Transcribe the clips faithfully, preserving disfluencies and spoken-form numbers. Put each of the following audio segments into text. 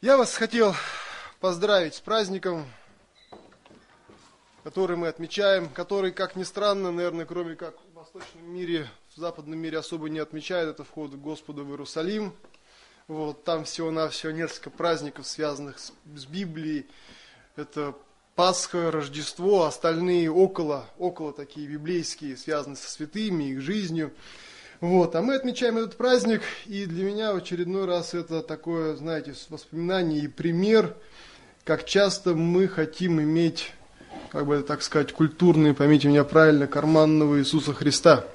Я вас хотел поздравить с праздником, который мы отмечаем, который, как ни странно, наверное, кроме как в восточном мире, в западном мире особо не отмечают, это вход к Господу в Иерусалим. Вот, там всего-навсего несколько праздников, связанных с, с Библией. Это Пасха, Рождество, остальные около, около такие библейские, связанные со святыми, их жизнью. Вот, а мы отмечаем этот праздник, и для меня в очередной раз это такое, знаете, воспоминание и пример, как часто мы хотим иметь, как бы так сказать, культурные, поймите меня правильно, карманного Иисуса Христа.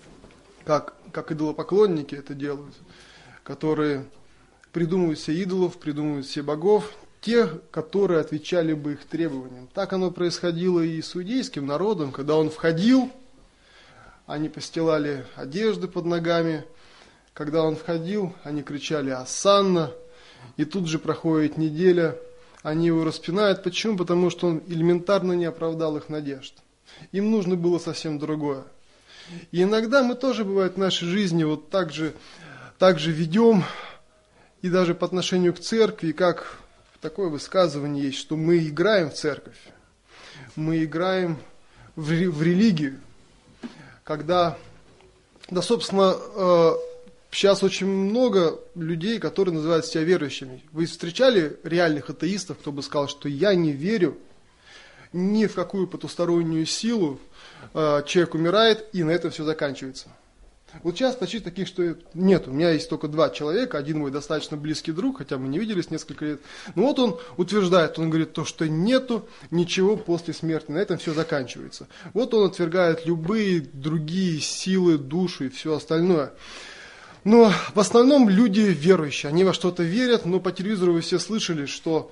Как, как идолопоклонники это делают, которые придумывают себе идолов, придумывают себе богов, тех, которые отвечали бы их требованиям. Так оно происходило и с иудейским народом, когда он входил, они постилали одежды под ногами. Когда он входил, они кричали «Осанна!». И тут же проходит неделя, они его распинают. Почему? Потому что он элементарно не оправдал их надежд. Им нужно было совсем другое. И иногда мы тоже, бывает, в нашей жизни вот так же, так же ведем, и даже по отношению к церкви, как такое высказывание есть, что мы играем в церковь, мы играем в, в религию. Когда, да, собственно, э, сейчас очень много людей, которые называют себя верующими. Вы встречали реальных атеистов, кто бы сказал, что я не верю ни в какую потустороннюю силу, э, человек умирает, и на этом все заканчивается. Вот сейчас почти таких, что нет. У меня есть только два человека, один мой достаточно близкий друг, хотя мы не виделись несколько лет. Но вот он утверждает, он говорит, то, что нету ничего после смерти, на этом все заканчивается. Вот он отвергает любые другие силы, души и все остальное. Но в основном люди верующие, они во что-то верят, но по телевизору вы все слышали, что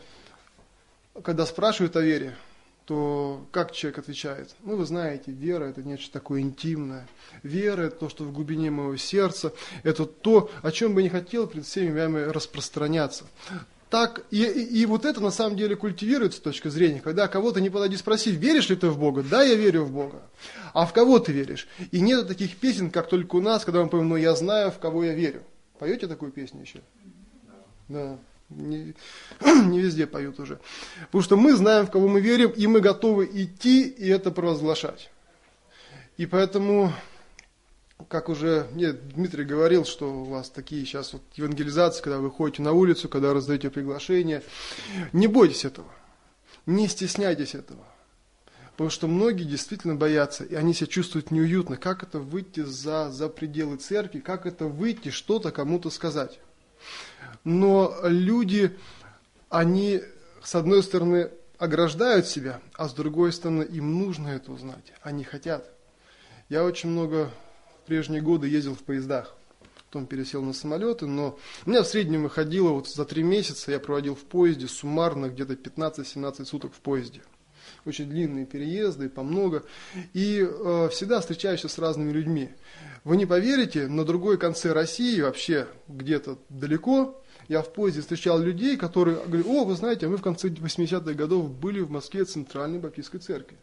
когда спрашивают о вере, то как человек отвечает? Ну, вы знаете, вера – это нечто такое интимное. Вера – это то, что в глубине моего сердца. Это то, о чем бы не хотел перед всеми вами распространяться. Так, и, и, и вот это на самом деле культивируется с точки зрения, когда кого-то не подойди спроси, веришь ли ты в Бога? Да, я верю в Бога. А в кого ты веришь? И нет таких песен, как только у нас, когда мы поем, ну, я знаю, в кого я верю. Поете такую песню еще? Да. Не, не везде поют уже. Потому что мы знаем, в кого мы верим, и мы готовы идти и это провозглашать. И поэтому, как уже нет, Дмитрий говорил, что у вас такие сейчас вот евангелизации, когда вы ходите на улицу, когда раздаете приглашения. Не бойтесь этого. Не стесняйтесь этого. Потому что многие действительно боятся, и они себя чувствуют неуютно. Как это выйти за, за пределы церкви, как это выйти, что-то кому-то сказать. Но люди, они, с одной стороны, ограждают себя, а с другой стороны, им нужно это узнать. Они хотят. Я очень много в прежние годы ездил в поездах, потом пересел на самолеты, но у меня в среднем выходило, вот за три месяца я проводил в поезде суммарно где-то пятнадцать-семнадцать суток в поезде. Очень длинные переезды, по много. И э, всегда встречаюсь с разными людьми. Вы не поверите, на другой конце России, вообще где-то далеко, я в поезде встречал людей, которые говорят, о, вы знаете, мы в конце восьмидесятых годов были в Москве Центральной Баптистской церкви.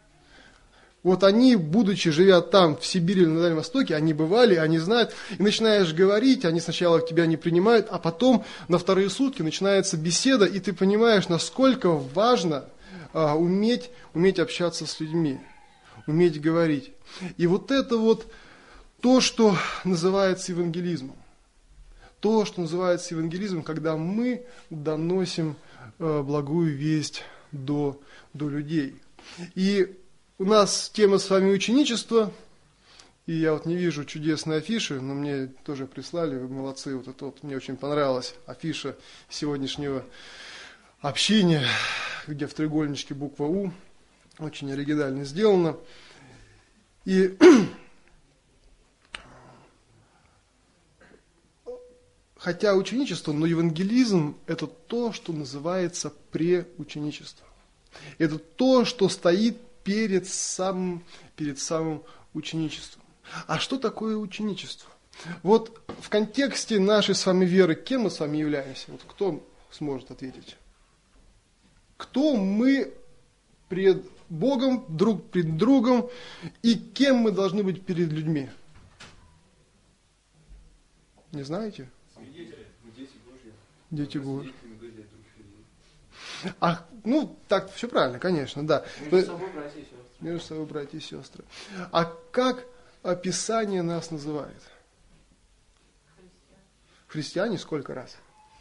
Вот они, будучи, живя там, в Сибири или на Дальнем Востоке, они бывали, они знают, и начинаешь говорить, они сначала тебя не принимают, а потом на вторые сутки начинается беседа, и ты понимаешь, насколько важно а, уметь, уметь общаться с людьми, уметь говорить. И вот это вот то, что называется евангелизмом. То, что называется евангелизмом, когда мы доносим э, благую весть до, до людей. И у нас тема с вами ученичество, и я вот не вижу чудесной афиши, но мне тоже прислали, вы молодцы, вот это вот, мне очень понравилась афиша сегодняшнего общения, где в треугольничке буква У, очень оригинально сделано. И хотя ученичество, но евангелизм – это то, что называется преученичество. Это то, что стоит перед самым, перед самым ученичеством. А что такое ученичество? Вот в контексте нашей с вами веры, кем мы с вами являемся? Вот кто сможет ответить? Кто мы пред Богом, друг пред другом, и кем мы должны быть перед людьми? Не знаете? Свидетели, мы дети Божьи. Дети Божьи. А, ну, так, все правильно, конечно, да. Между собой братья и сестры. Между собой братья и сестры. А как Писание нас называет? Христиане сколько раз?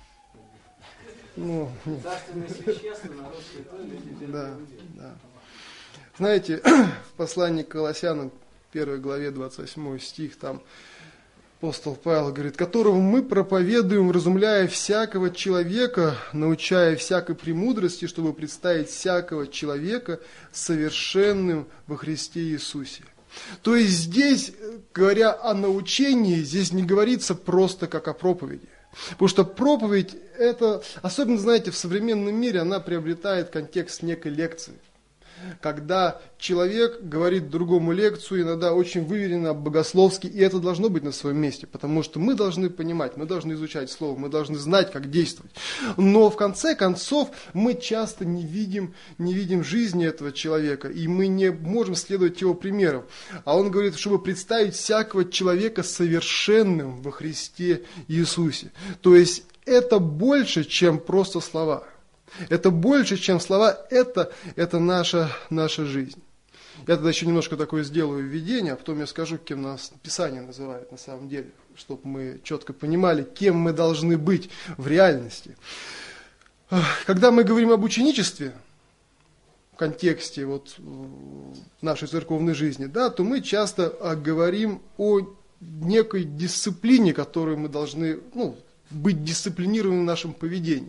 Ну, Царственное священство, народ святой, люди, да, люди. да. Знаете, в послании к Колоссянам, первой главе, двадцать восьмой стих, там апостол Павел говорит, которого мы проповедуем, вразумляя всякого человека, научая всякой премудрости, чтобы представить всякого человека совершенным во Христе Иисусе. То есть здесь, говоря о научении, здесь не говорится просто как о проповеди. Потому что проповедь, это, особенно, знаете, в современном мире, она приобретает контекст некой лекции. Когда человек говорит другому лекцию, иногда очень выверенно, богословски, и это должно быть на своем месте, потому что мы должны понимать, мы должны изучать Слово, мы должны знать, как действовать. Но в конце концов мы часто не видим, не видим жизни этого человека, и мы не можем следовать его примерам. А он говорит, чтобы представить всякого человека совершенным во Христе Иисусе. То есть это больше, чем просто слова. Это больше, чем слова, это, это наша, наша жизнь. Я тогда еще немножко такое сделаю введение, а потом я скажу, кем нас Писание называет на самом деле, чтобы мы четко понимали, кем мы должны быть в реальности. Когда мы говорим об ученичестве, в контексте вот нашей церковной жизни, да, то мы часто говорим о некой дисциплине, которой мы должны, ну, быть дисциплинированы в нашем поведении.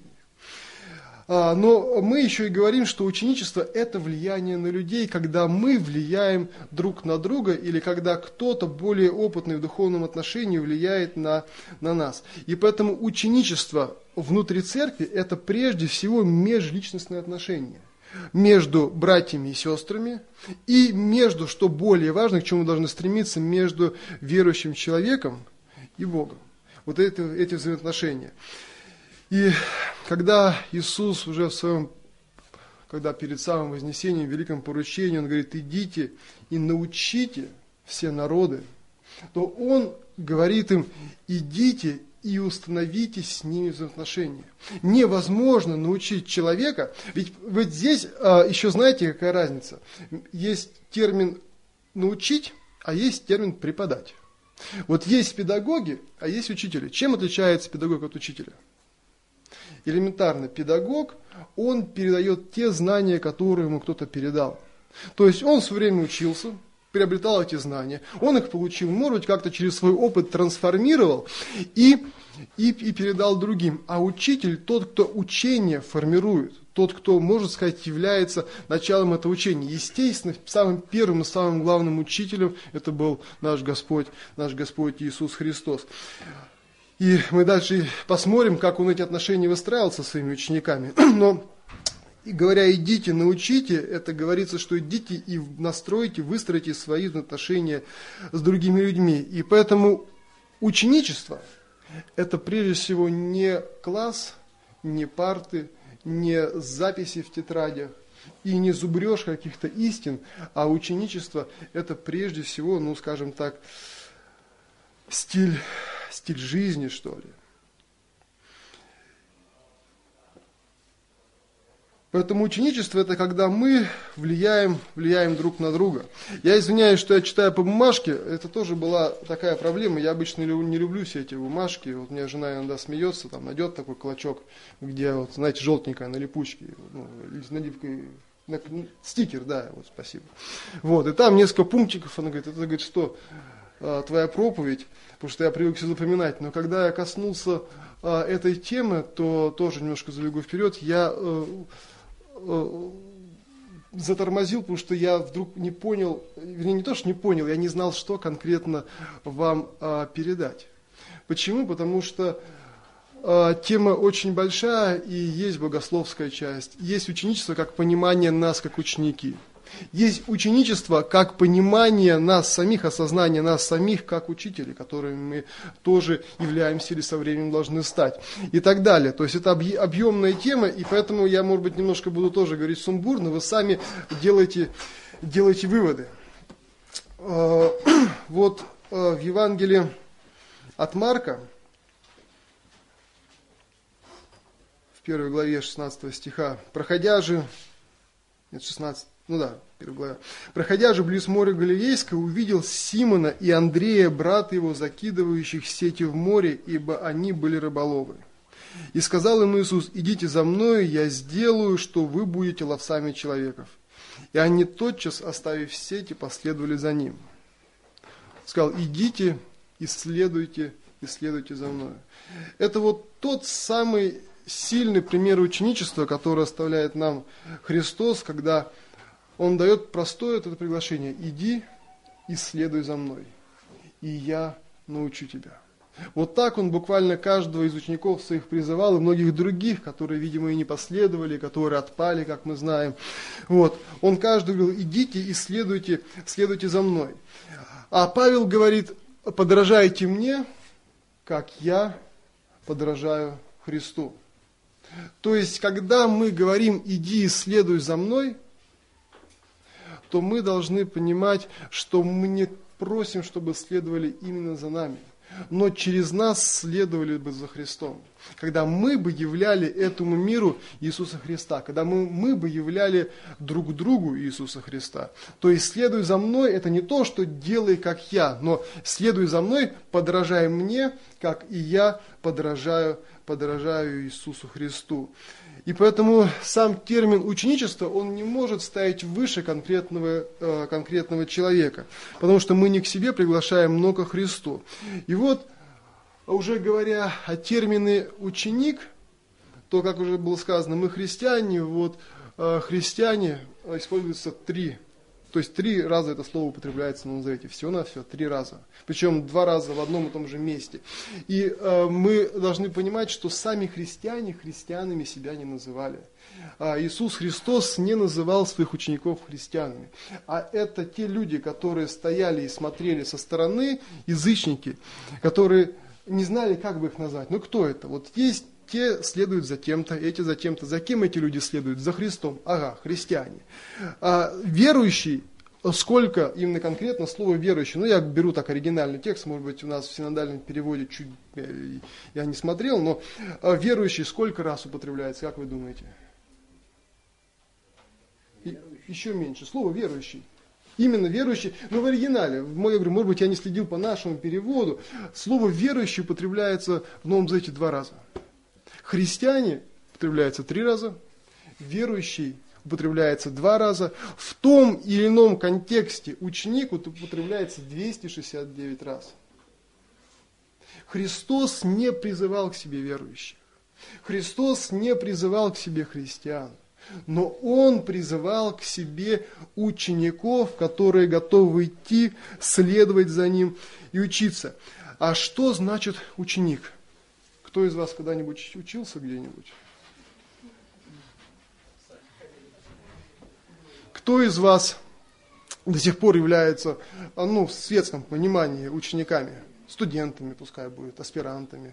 Но мы еще и говорим, что ученичество – это влияние на людей, когда мы влияем друг на друга или когда кто-то более опытный в духовном отношении влияет на, на нас. И поэтому ученичество внутри церкви – это прежде всего межличностные отношения между братьями и сестрами и между, что более важно, к чему мы должны стремиться, между верующим человеком и Богом. Вот это, эти взаимоотношения. И когда Иисус уже в своем, когда перед самым вознесением, в великом поручении, Он говорит, идите и научите все народы, то Он говорит им, идите и установите с ними взаимоотношения. Невозможно научить человека, ведь вот здесь а, еще знаете, какая разница? Есть термин научить, а есть термин преподать. Вот есть педагоги, а есть учители. Чем отличается педагог от учителя? Элементарно, педагог, он передает те знания, которые ему кто-то передал. То есть он все время учился, приобретал эти знания, он их получил, может быть, как-то через свой опыт трансформировал и, и, и передал другим. А учитель тот, кто учение формирует, тот, кто, можно сказать, является началом этого учения. Естественно, самым первым и самым главным учителем это был наш Господь, наш Господь Иисус Христос. И мы дальше посмотрим, как он эти отношения выстраивал со своими учениками. Но, говоря, идите, научите, это говорится, что идите и настройте, выстроите свои отношения с другими людьми. И поэтому ученичество – это прежде всего не класс, не парты, не записи в тетрадях и не зубреж каких-то истин, а ученичество – это прежде всего, ну, скажем так, стиль, стиль жизни, что ли. Поэтому ученичество – это когда мы влияем, влияем друг на друга. Я извиняюсь, что я читаю по бумажке, это тоже была такая проблема. Я обычно не люблю все эти бумажки. Вот мне жена иногда смеется, там найдет такой клочок, где, вот, знаете, желтенькая на липучке, ну, наливкой, на, стикер, да, вот, спасибо. Вот, и там несколько пунктиков, она говорит, это, говорит, что твоя проповедь, потому что я привык все запоминать. Но когда я коснулся а, этой темы, то тоже немножко забегу вперед, я а, а, затормозил, потому что я вдруг не понял, вернее, не то, что не понял, я не знал, что конкретно вам а, передать. Почему? Потому что а, тема очень большая, и есть богословская часть, есть ученичество как понимание нас как ученики. Есть ученичество как понимание нас самих, осознание нас самих как учителей, которыми мы тоже являемся или со временем должны стать. И так далее. То есть это объемная тема, и поэтому я, может быть, немножко буду тоже говорить сумбурно, вы сами делаете, делаете выводы. Вот в Евангелии от Марка, в первой главе шестнадцатого стиха. «Проходя же...» Нет, шестнадцать, ну да, первая глава. «Проходя же близ моря Галилейского, увидел Симона и Андрея, брата его, закидывающих сети в море, ибо они были рыболовы. И сказал им Иисус: идите за мною, я сделаю, что вы будете ловцами человеков. И они тотчас, оставив сети, последовали за ним». Сказал: идите, исследуйте, исследуйте за мною. Это вот тот самый сильный пример ученичества, который оставляет нам Христос, когда Он дает простое это приглашение: иди, исследуй за мной, и я научу тебя. Вот так Он буквально каждого из учеников своих призывал, и многих других, которые, видимо, и не последовали, которые отпали, как мы знаем. Вот. Он каждому говорил: идите, исследуйте, следуйте за мной. А Павел говорит: подражайте мне, как я подражаю Христу. То есть, когда мы говорим «иди, исследуй за мной», то мы должны понимать, что мы не просим, чтобы следовали именно за нами, но через нас следовали бы за Христом. Когда мы бы являли этому миру Иисуса Христа, когда мы, мы бы являли друг другу Иисуса Христа. То есть следуй за мной — это не то, что делай как я, но следуй за мной, подражай мне, как и я подражаю, подражаю Иисусу Христу. И поэтому сам термин ученичество, он не может стоять выше конкретного, э, конкретного человека, потому что мы не к себе приглашаем, но ко Христу. И вот, уже говоря о термине ученик, то, как уже было сказано, мы христиане, вот э, христиане используются три. То есть три раза это слово употребляется на Новом Завете. Всего на все, три раза. Причем два раза в одном и том же месте. И э, мы должны понимать, что сами христиане христианами себя не называли. А Иисус Христос не называл своих учеников христианами. А это те люди, которые стояли и смотрели со стороны, язычники, которые не знали, как бы их назвать. Ну кто это? Вот есть те следуют за тем-то, эти за тем-то. За кем эти люди следуют? За Христом. Ага, христиане. А верующий, сколько именно конкретно слово верующий, ну я беру так оригинальный текст, может быть у нас в синодальном переводе чуть я не смотрел, но верующий сколько раз употребляется, как вы думаете? И, еще меньше. Слово верующий. Именно верующий, но в оригинале, я говорю, может быть, я не следил по нашему переводу, слово верующий употребляется в Новом Завете два раза. Христиане употребляется три раза, верующий употребляется два раза. В том или ином контексте ученик употребляется двести шестьдесят девять раз. Христос не призывал к себе верующих. Христос не призывал к себе христиан. Но Он призывал к себе учеников, которые готовы идти, следовать за Ним и учиться. А что значит ученик? Кто из вас когда-нибудь учился где-нибудь? Кто из вас до сих пор является, ну, в светском понимании, учениками? Студентами, пускай будет, аспирантами.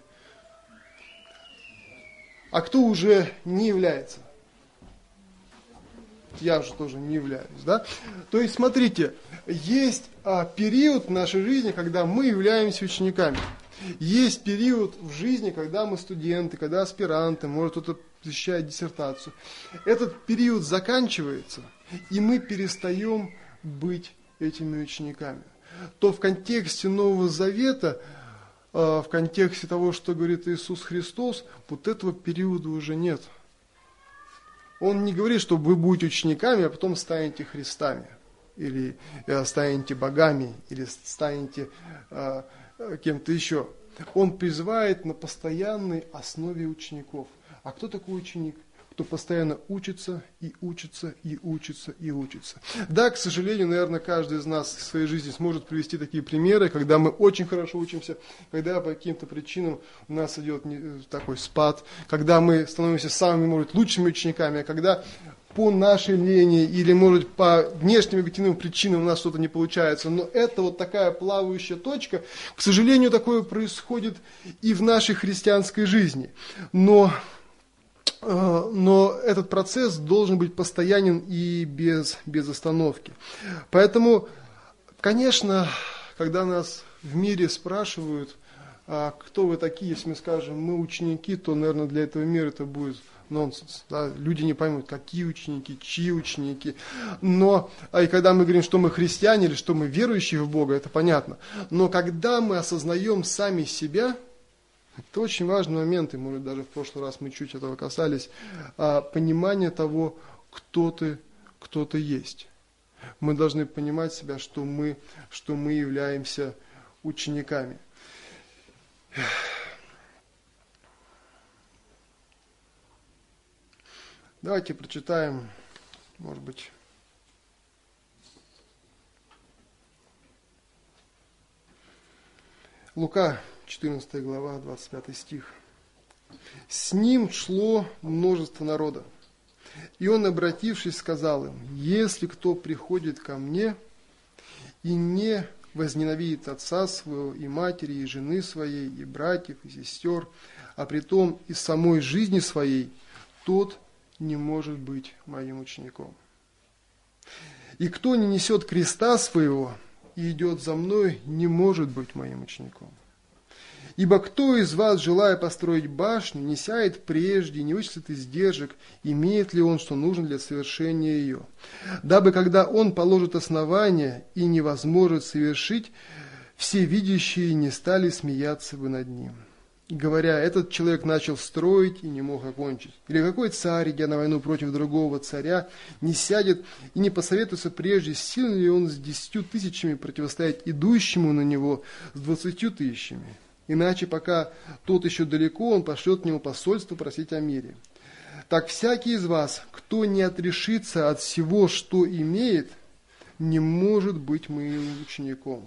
А кто уже не является? Я же тоже не являюсь, да? То есть, смотрите, есть а, период в нашей жизни, когда мы являемся учениками. Есть период в жизни, когда мы студенты, когда аспиранты, может кто-то защищает диссертацию. Этот период заканчивается, и мы перестаем быть этими учениками. То в контексте Нового Завета, а, в контексте того, что говорит Иисус Христос, вот этого периода уже нет. Он не говорит, что вы будете учениками, а потом станете Христами, или э, станете богами, или станете э, кем-то еще. Он призывает на постоянной основе учеников. А кто такой ученик? Кто постоянно учится и учится и учится и учится. Да, к сожалению, наверное, каждый из нас в своей жизни сможет привести такие примеры, когда мы очень хорошо учимся, когда по каким-то причинам у нас идет такой спад, когда мы становимся самыми, может, лучшими учениками, а когда по нашей лени или, может, по внешним объективным причинам у нас что-то не получается. Но это вот такая плавающая точка. К сожалению, такое происходит и в нашей христианской жизни. Но... Но этот процесс должен быть постоянен и без, без остановки. Поэтому, конечно, когда нас в мире спрашивают, а кто вы такие, если мы скажем, мы ученики, то, наверное, для этого мира это будет нонсенс. Да? Люди не поймут, какие ученики, чьи ученики. Но, а и когда мы говорим, что мы христиане или что мы верующие в Бога, это понятно. Но когда мы осознаем сами себя, это очень важный момент, и, может, даже в прошлый раз мы чуть этого касались, а, понимание того, кто ты, кто ты есть. Мы должны понимать себя, что мы, что мы являемся учениками. Давайте прочитаем, может быть, Лука, четырнадцатая глава, двадцать пятый стих. «С ним шло множество народа, и он, обратившись, сказал им: если кто приходит ко мне и не возненавидит отца своего, и матери, и жены своей, и братьев, и сестер, а притом и самой жизни своей, тот не может быть моим учеником. И кто не несет креста своего и идет за мной, не может быть моим учеником. Ибо кто из вас, желая построить башню, не сяет прежде, не вычислит издержек, имеет ли он, что нужно для совершения ее, дабы, когда он положит основание и не возможет совершить, все видящие не стали смеяться бы над ним, говоря: этот человек начал строить и не мог окончить. Или какой царь, идя на войну против другого царя, не сядет и не посоветуется прежде, сильно ли он с десятью тысячами противостоять идущему на него с двадцатью тысячами. Иначе, пока тот еще далеко, он пошлет к нему посольство просить о мире. Так всякий из вас, кто не отрешится от всего, что имеет, не может быть моим учеником.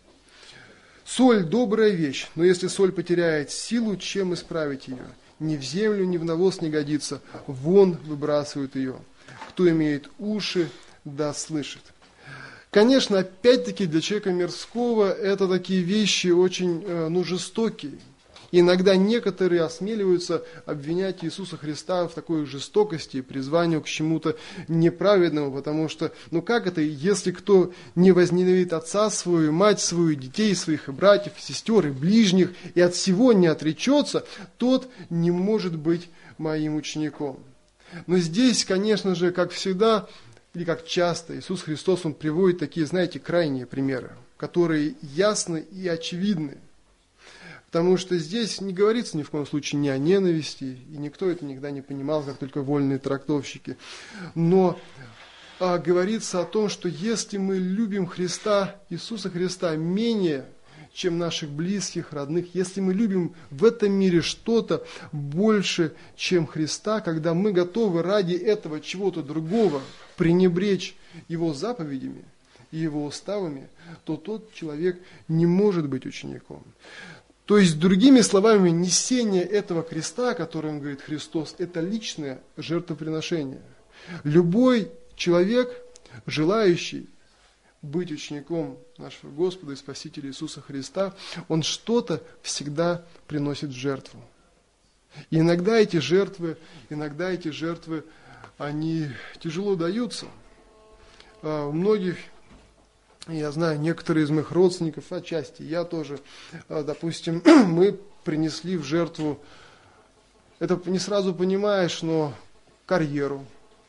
Соль – добрая вещь, но если соль потеряет силу, чем исправить ее? Ни в землю, ни в навоз не годится, вон выбрасывают ее. Кто имеет уши, да слышит». Конечно, опять-таки для человека мирского это такие вещи очень ну, жестокие. Иногда некоторые осмеливаются обвинять Иисуса Христа в такой жестокости и призванию к чему-то неправедному, потому что, ну как это, если кто не возненавидит отца свою, мать свою, детей своих, и братьев, и сестер, и ближних, и от всего не отречется, тот не может быть моим учеником. Но здесь, конечно же, как всегда, или как часто, Иисус Христос, Он приводит такие, знаете, крайние примеры, которые ясны и очевидны. Потому что здесь не говорится ни в коем случае ни о ненависти, и никто это никогда не понимал, как только вольные трактовщики. Но а, говорится о том, что если мы любим Христа, Иисуса Христа, менее, чем наших близких, родных, если мы любим в этом мире что-то больше, чем Христа, когда мы готовы ради этого чего-то другого пренебречь Его заповедями и Его уставами, то тот человек не может быть учеником. То есть, другими словами, несение этого креста, о котором говорит Христос, это личное жертвоприношение. Любой человек, желающий быть учеником нашего Господа и Спасителя Иисуса Христа, он что-то всегда приносит в жертву. И иногда эти жертвы, иногда эти жертвы, они тяжело даются. А у многих, я знаю, некоторые из моих родственников, отчасти я тоже, допустим, мы принесли в жертву, это не сразу понимаешь, но карьеру,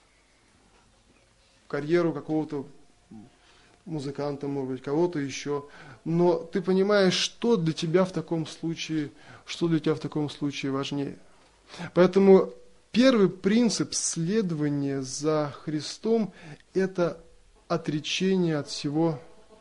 карьеру какого-то музыканта, может быть, кого-то еще. Но ты понимаешь, что для тебя в таком случае, что для тебя в таком случае важнее. Поэтому первый принцип следования за Христом – это отречение от всего,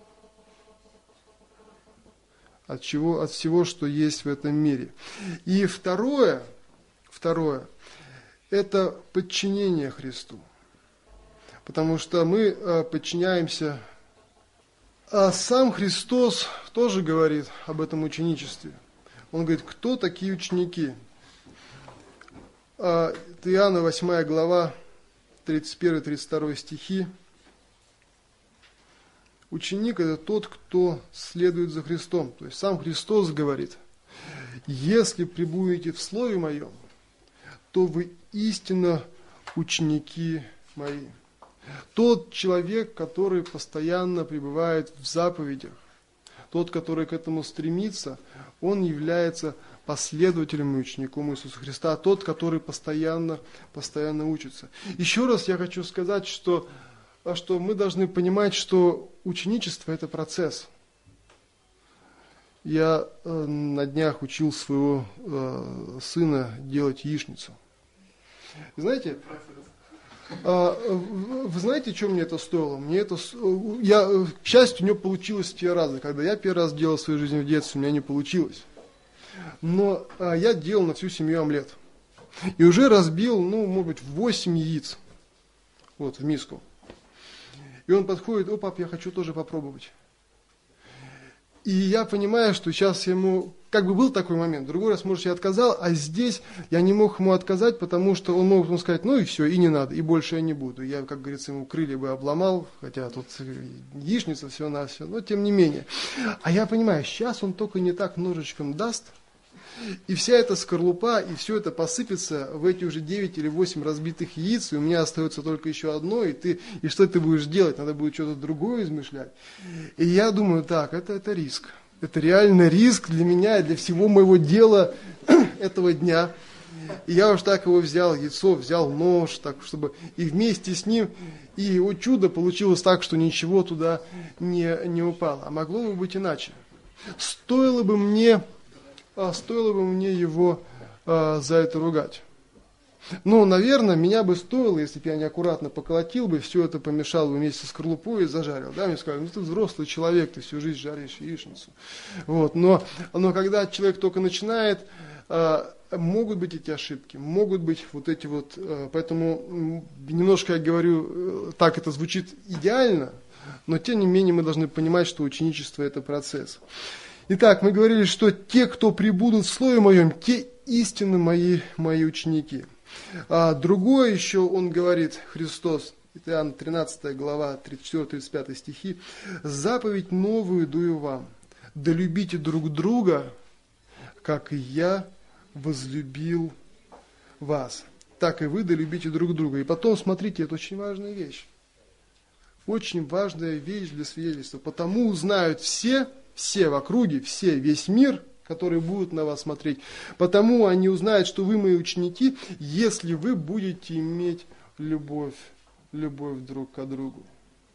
от чего, от всего, что есть в этом мире. И второе, второе – это подчинение Христу. Потому что мы подчиняемся. А сам Христос тоже говорит об этом ученичестве. Он говорит, кто такие ученики? Это Иоанна восьмая глава, тридцать первый тридцать второй стихи. Ученик – это тот, кто следует за Христом. То есть сам Христос говорит, если пребудете в Слове Моем, то вы истинно ученики Мои. Тот человек, который постоянно пребывает в заповедях, тот, который к этому стремится, он является последователем и учеником Иисуса Христа, тот, который постоянно, постоянно учится. Еще раз я хочу сказать, что, что мы должны понимать, что ученичество – это процесс. Я э, на днях учил своего э, сына делать яичницу. Знаете, э, вы знаете, что мне это стоило? Мне это, я, к счастью, у него получилось те разы. Когда я первый раз делал в своей жизни в детстве, у меня не получилось. Но э, я делал на всю семью омлет. И уже разбил, ну, может быть, восемь яиц. Вот, в миску. И он подходит: о, пап, я хочу тоже попробовать. И я понимаю, что сейчас ему, как бы был такой момент, другой раз, может, я отказал, а здесь я не мог ему отказать, потому что он мог ему сказать: ну и все, и не надо, и больше я не буду. Я, как говорится, ему крылья бы обломал, хотя тут яичница все на все, но тем не менее. А я понимаю, сейчас он только не так ножичком даст, и вся эта скорлупа, и все это посыпется в эти уже девять или восемь разбитых яиц, и у меня остается только еще одно, и ты, и что ты будешь делать? Надо будет что-то другое измышлять. И я думаю, так, это, это риск. Это реально риск для меня и для всего моего дела этого дня. И я уж так его взял, яйцо, взял нож, так, чтобы и вместе с ним, и о чудо, получилось так, что ничего туда не, не упало. А могло бы быть иначе. Стоило бы мне... А стоило бы мне его а, за это ругать. Ну, наверное, меня бы стоило, если бы я неаккуратно поколотил бы, все это помешал бы вместе с скорлупой и зажарил. Да, мне сказали: ну ты взрослый человек, ты всю жизнь жаришь яичницу. Вот, но, но когда человек только начинает, а, могут быть эти ошибки, могут быть вот эти вот, а, поэтому немножко я говорю, так это звучит идеально, но тем не менее мы должны понимать, что ученичество – это процесс. Итак, мы говорили, что те, кто пребудут в Слове Моем, те истинно мои, мои ученики. А другое еще он говорит, Христос, Иоанна тринадцатая глава, тридцать четыре тридцать пять стихи: «Заповедь новую даю вам, да любите друг друга, как и я возлюбил вас, так и вы да любите друг друга». И потом, смотрите, это очень важная вещь. Очень важная вещь для свидетельства. «Потому узнают все, все в округе, все, весь мир, которые будут на вас смотреть. Потому они узнают, что вы мои ученики, если вы будете иметь любовь, любовь друг к другу».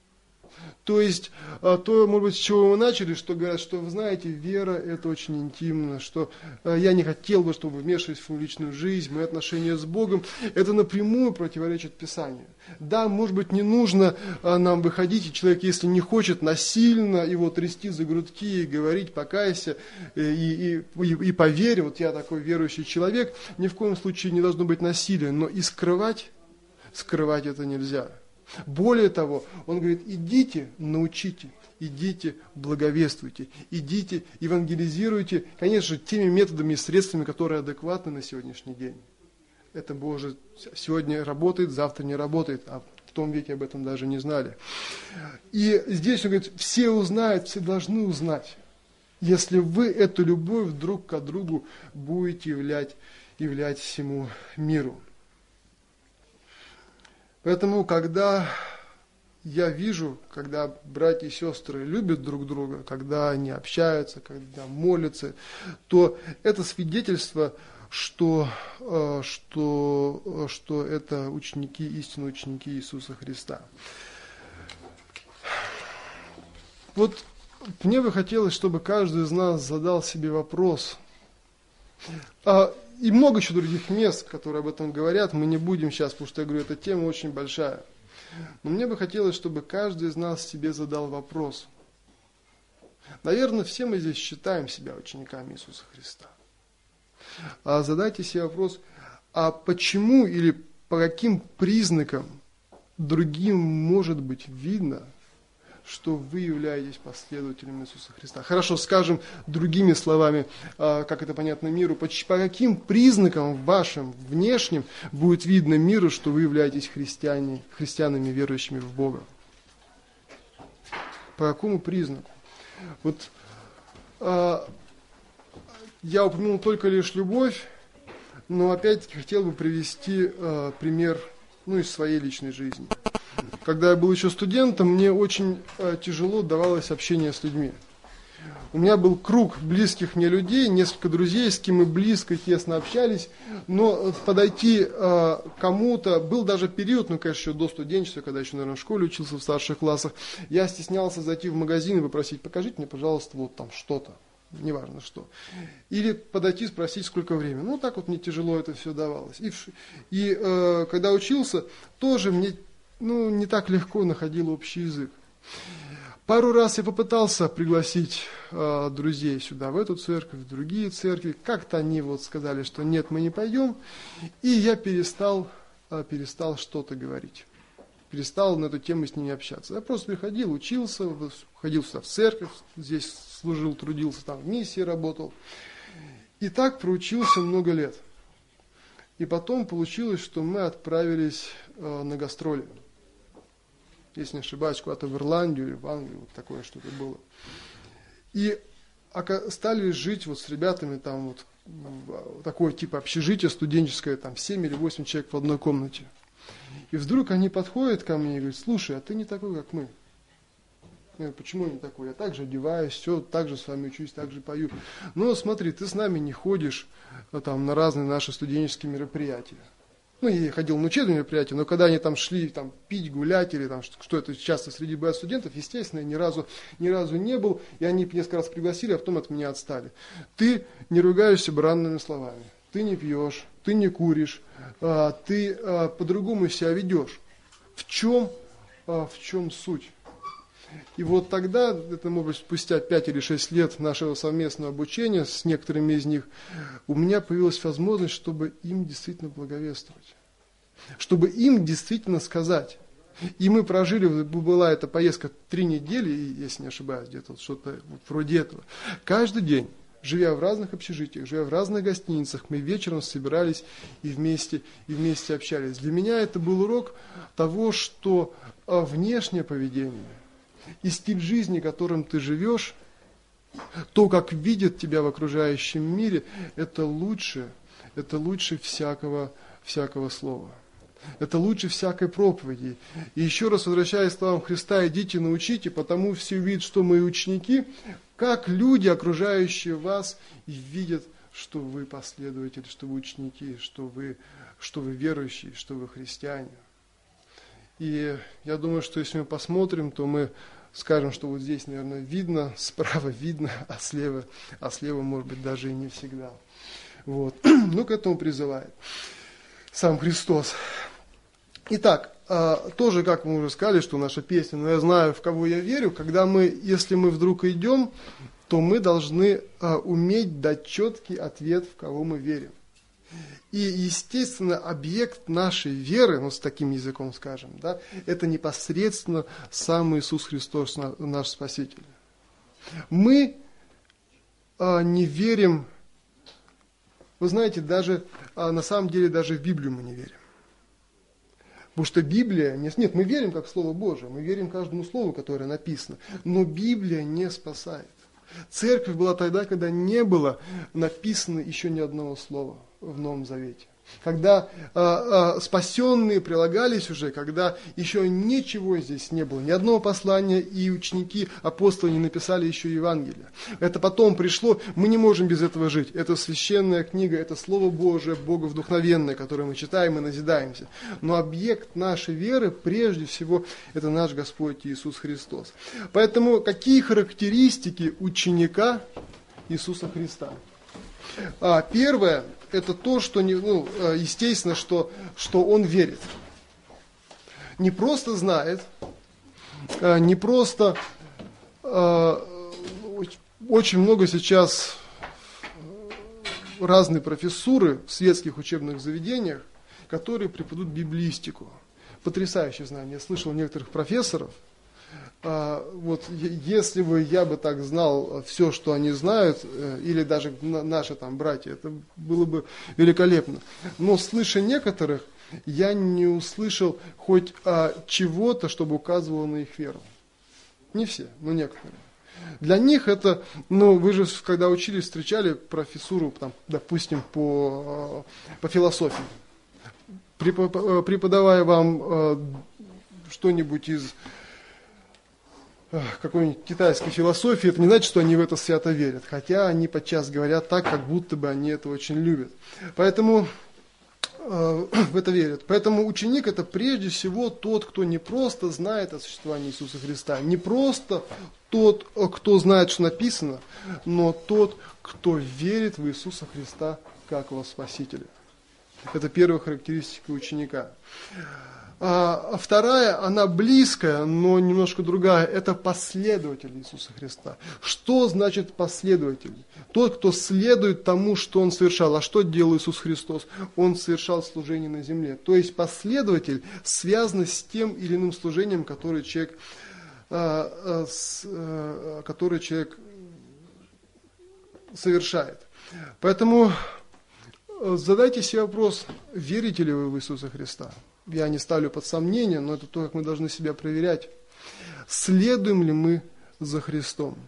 То есть, то, может быть, с чего мы начали, что говорят, что, вы знаете, вера – это очень интимно, что я не хотел бы, чтобы вы вмешивались в мою личную жизнь, в мои отношения с Богом. Это напрямую противоречит Писанию. Да, может быть, не нужно нам выходить, и человек, если не хочет, насильно его трясти за грудки и говорить: покайся и, и, и, и поверь, вот я такой верующий человек. Ни в коем случае не должно быть насилия, но и скрывать, скрывать это нельзя. Более того, он говорит: идите, научите, идите, благовествуйте, идите, евангелизируйте, конечно же, теми методами и средствами, которые адекватны на сегодняшний день. Это Боже сегодня работает, завтра не работает, а в том веке об этом даже не знали. И здесь он говорит: все узнают, все должны узнать, если вы эту любовь друг к другу будете являть, являть всему миру. Поэтому, когда я вижу, когда братья и сестры любят друг друга, когда они общаются, когда молятся, то это свидетельство, что, что, что это ученики, истинные ученики Иисуса Христа. Вот мне бы хотелось, чтобы каждый из нас задал себе вопрос. И много еще других мест, которые об этом говорят, мы не будем сейчас, потому что, я говорю, эта тема очень большая. Но мне бы хотелось, чтобы каждый из нас себе задал вопрос. Наверное, все мы здесь считаем себя учениками Иисуса Христа. А задайте себе вопрос: а почему или по каким признакам другим может быть видно, что вы являетесь последователем Иисуса Христа? Хорошо, скажем другими словами, как это понятно миру, по каким признакам вашим внешним будет видно миру, что вы являетесь христиане, христианами, верующими в Бога? По какому признаку? Вот а, я упомянул только лишь любовь, но опять-таки хотел бы привести а, пример, ну, из своей личной жизни. Когда я был еще студентом, мне очень э, тяжело давалось общение с людьми. У меня был круг близких мне людей, несколько друзей, с кем мы близко и тесно общались, но подойти э, кому-то, был даже период, ну, конечно, еще до студенчества, когда еще, наверное, в школе учился в старших классах, я стеснялся зайти в магазин и попросить: покажите мне, пожалуйста, вот там что-то, неважно что. Или подойти и спросить, сколько времени. Ну, так вот мне тяжело это все давалось. И, и э, когда учился, тоже мне, ну, не так легко находил общий язык. Пару раз я попытался пригласить э, друзей сюда, в эту церковь, в другие церкви. Как-то они вот сказали, что нет, мы не пойдем. И я перестал, э, перестал что-то говорить. Перестал на эту тему с ними общаться. Я просто приходил, учился, ходил сюда в церковь, здесь служил, трудился, там в миссии работал. И так проучился много лет. И потом получилось, что мы отправились э, на гастроли. Если не ошибаюсь, куда-то в Ирландию или в Англию, вот такое что-то было. И стали жить вот с ребятами, там вот такое типа общежитие студенческое, там семь или восемь человек в одной комнате. И вдруг они подходят ко мне и говорят: слушай, а ты не такой, как мы. Я говорю: почему не такой? Я так же одеваюсь, все, так же с вами учусь, так же пою. Но смотри, ты с нами не ходишь там, на разные наши студенческие мероприятия. Ну, я ходил на учебные мероприятия, но когда они там шли там, пить, гулять, или там, что, что это часто среди бывает студентов, естественно, я ни разу, ни разу не был, и они несколько раз пригласили, а потом от меня отстали. Ты не ругаешься бранными словами, ты не пьешь, ты не куришь, а, ты а, по-другому себя ведешь. В чем, а, в чем суть? И вот тогда, это может быть спустя пять или шесть лет нашего совместного обучения с некоторыми из них, у меня появилась возможность, чтобы им действительно благовествовать. Чтобы им действительно сказать. И мы прожили, была эта поездка три недели, если не ошибаюсь, где-то вот что-то вот вроде этого. Каждый день, живя в разных общежитиях, живя в разных гостиницах, мы вечером собирались и вместе, и вместе общались. Для меня это был урок того, что внешнее поведение и стиль жизни, которым ты живешь, то, как видят тебя в окружающем мире, это лучше, это лучше всякого, всякого слова. Это лучше всякой проповеди. И еще раз возвращаясь к словам Христа: идите, научите, потому все увидят, что мы ученики, как люди, окружающие вас, и видят, что вы последователи, что вы ученики, что вы, что вы верующие, что вы христиане. И я думаю, что если мы посмотрим, то мы скажем, что вот здесь, наверное, видно, справа видно, а слева, а слева, может быть, даже и не всегда. Вот. Ну, к этому призывает сам Христос. Итак, тоже, как мы уже сказали, что наша песня «Но я знаю, в кого я верю», когда мы, если мы вдруг идем, то мы должны уметь дать четкий ответ, в кого мы верим. И, естественно, объект нашей веры, ну, с таким языком скажем, да, это непосредственно сам Иисус Христос, наш Спаситель. Мы а, не верим, вы знаете, даже, а, на самом деле, даже в Библию мы не верим. Потому что Библия, нет, нет, мы верим как в Слово Божие, мы верим каждому слову, которое написано, но Библия не спасает. Церковь была тогда, когда не было написано еще ни одного слова в Новом Завете. Когда э, э, спасенные прилагались уже, когда еще ничего здесь не было, ни одного послания, и ученики, апостолы не написали еще Евангелия. Это потом пришло, мы не можем без этого жить. Это священная книга, это Слово Божие, Боговдухновенное, которое мы читаем и назидаемся. Но объект нашей веры, прежде всего, это наш Господь Иисус Христос. Поэтому какие характеристики ученика Иисуса Христа? А, первое, это то, что, ну, естественно, что, что он верит. Не просто знает, не просто... Очень много сейчас разные профессуры в светских учебных заведениях, которые преподают библистику. Потрясающее знание. Я слышал некоторых профессоров, вот если бы я бы так знал все, что они знают, или даже наши там братья, это было бы великолепно. Но слыша некоторых, я не услышал хоть а, чего-то, чтобы указывало на их веру. Не все, но некоторые. Для них это, ну вы же когда учились, встречали профессуру, там, допустим, по, по философии. Преподавая вам что-нибудь из какой-нибудь китайской философии, это не значит, что они в это свято верят. Хотя они подчас говорят так, как будто бы они это очень любят. Поэтому э, в это верят. Поэтому ученик это прежде всего тот, кто не просто знает о существовании Иисуса Христа, не просто тот, кто знает, что написано, но тот, кто верит в Иисуса Христа как во Спасителя. Это первая характеристика ученика. А вторая, она близкая, но немножко другая, это последователь Иисуса Христа. Что значит последователь? Тот, кто следует тому, что Он совершал. А что делал Иисус Христос? Он совершал служение на земле. То есть последователь связан с тем или иным служением, которое человек, который человек совершает. Поэтому задайте себе вопрос, верите ли вы в Иисуса Христа? Я не ставлю под сомнение, но это то, как мы должны себя проверять. Следуем ли мы за Христом?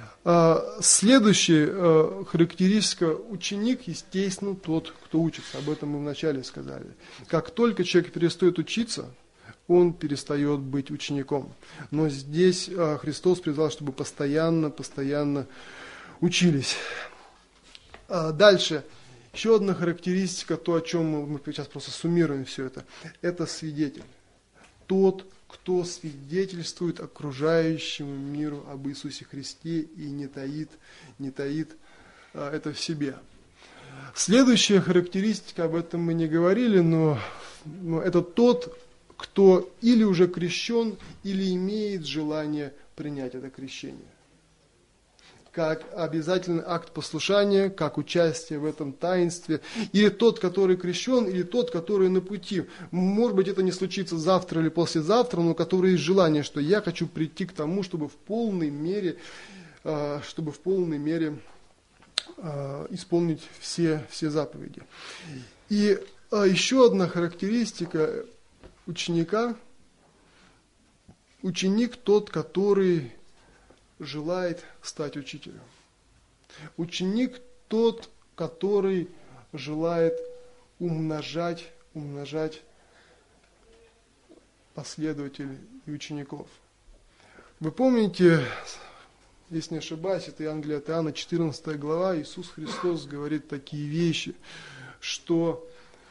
Следующая характеристика ученик, естественно, тот, кто учится. Об этом мы вначале сказали. Как только человек перестает учиться, он перестает быть учеником. Но здесь Христос призвал, чтобы постоянно, постоянно учились. Дальше. Еще одна характеристика, то, о чем мы сейчас просто суммируем все это, это свидетель. Тот, кто свидетельствует окружающему миру об Иисусе Христе и не таит, не таит а, это в себе. Следующая характеристика, об этом мы не говорили, но, но это тот, кто или уже крещен, или имеет желание принять это крещение. Как обязательный акт послушания, как участие в этом таинстве, или тот, который крещен, или тот, который на пути. Может быть, это не случится завтра или послезавтра, но который есть желание, что я хочу прийти к тому, чтобы в полной мере, чтобы в полной мере исполнить все, все заповеди. И еще одна характеристика ученика. Ученик тот, который желает стать учителем. Ученик тот, который желает умножать, умножать последователей и учеников. Вы помните, если не ошибаюсь, это Евангелие от Иоанна, четырнадцатая глава, Иисус Христос говорит такие вещи, что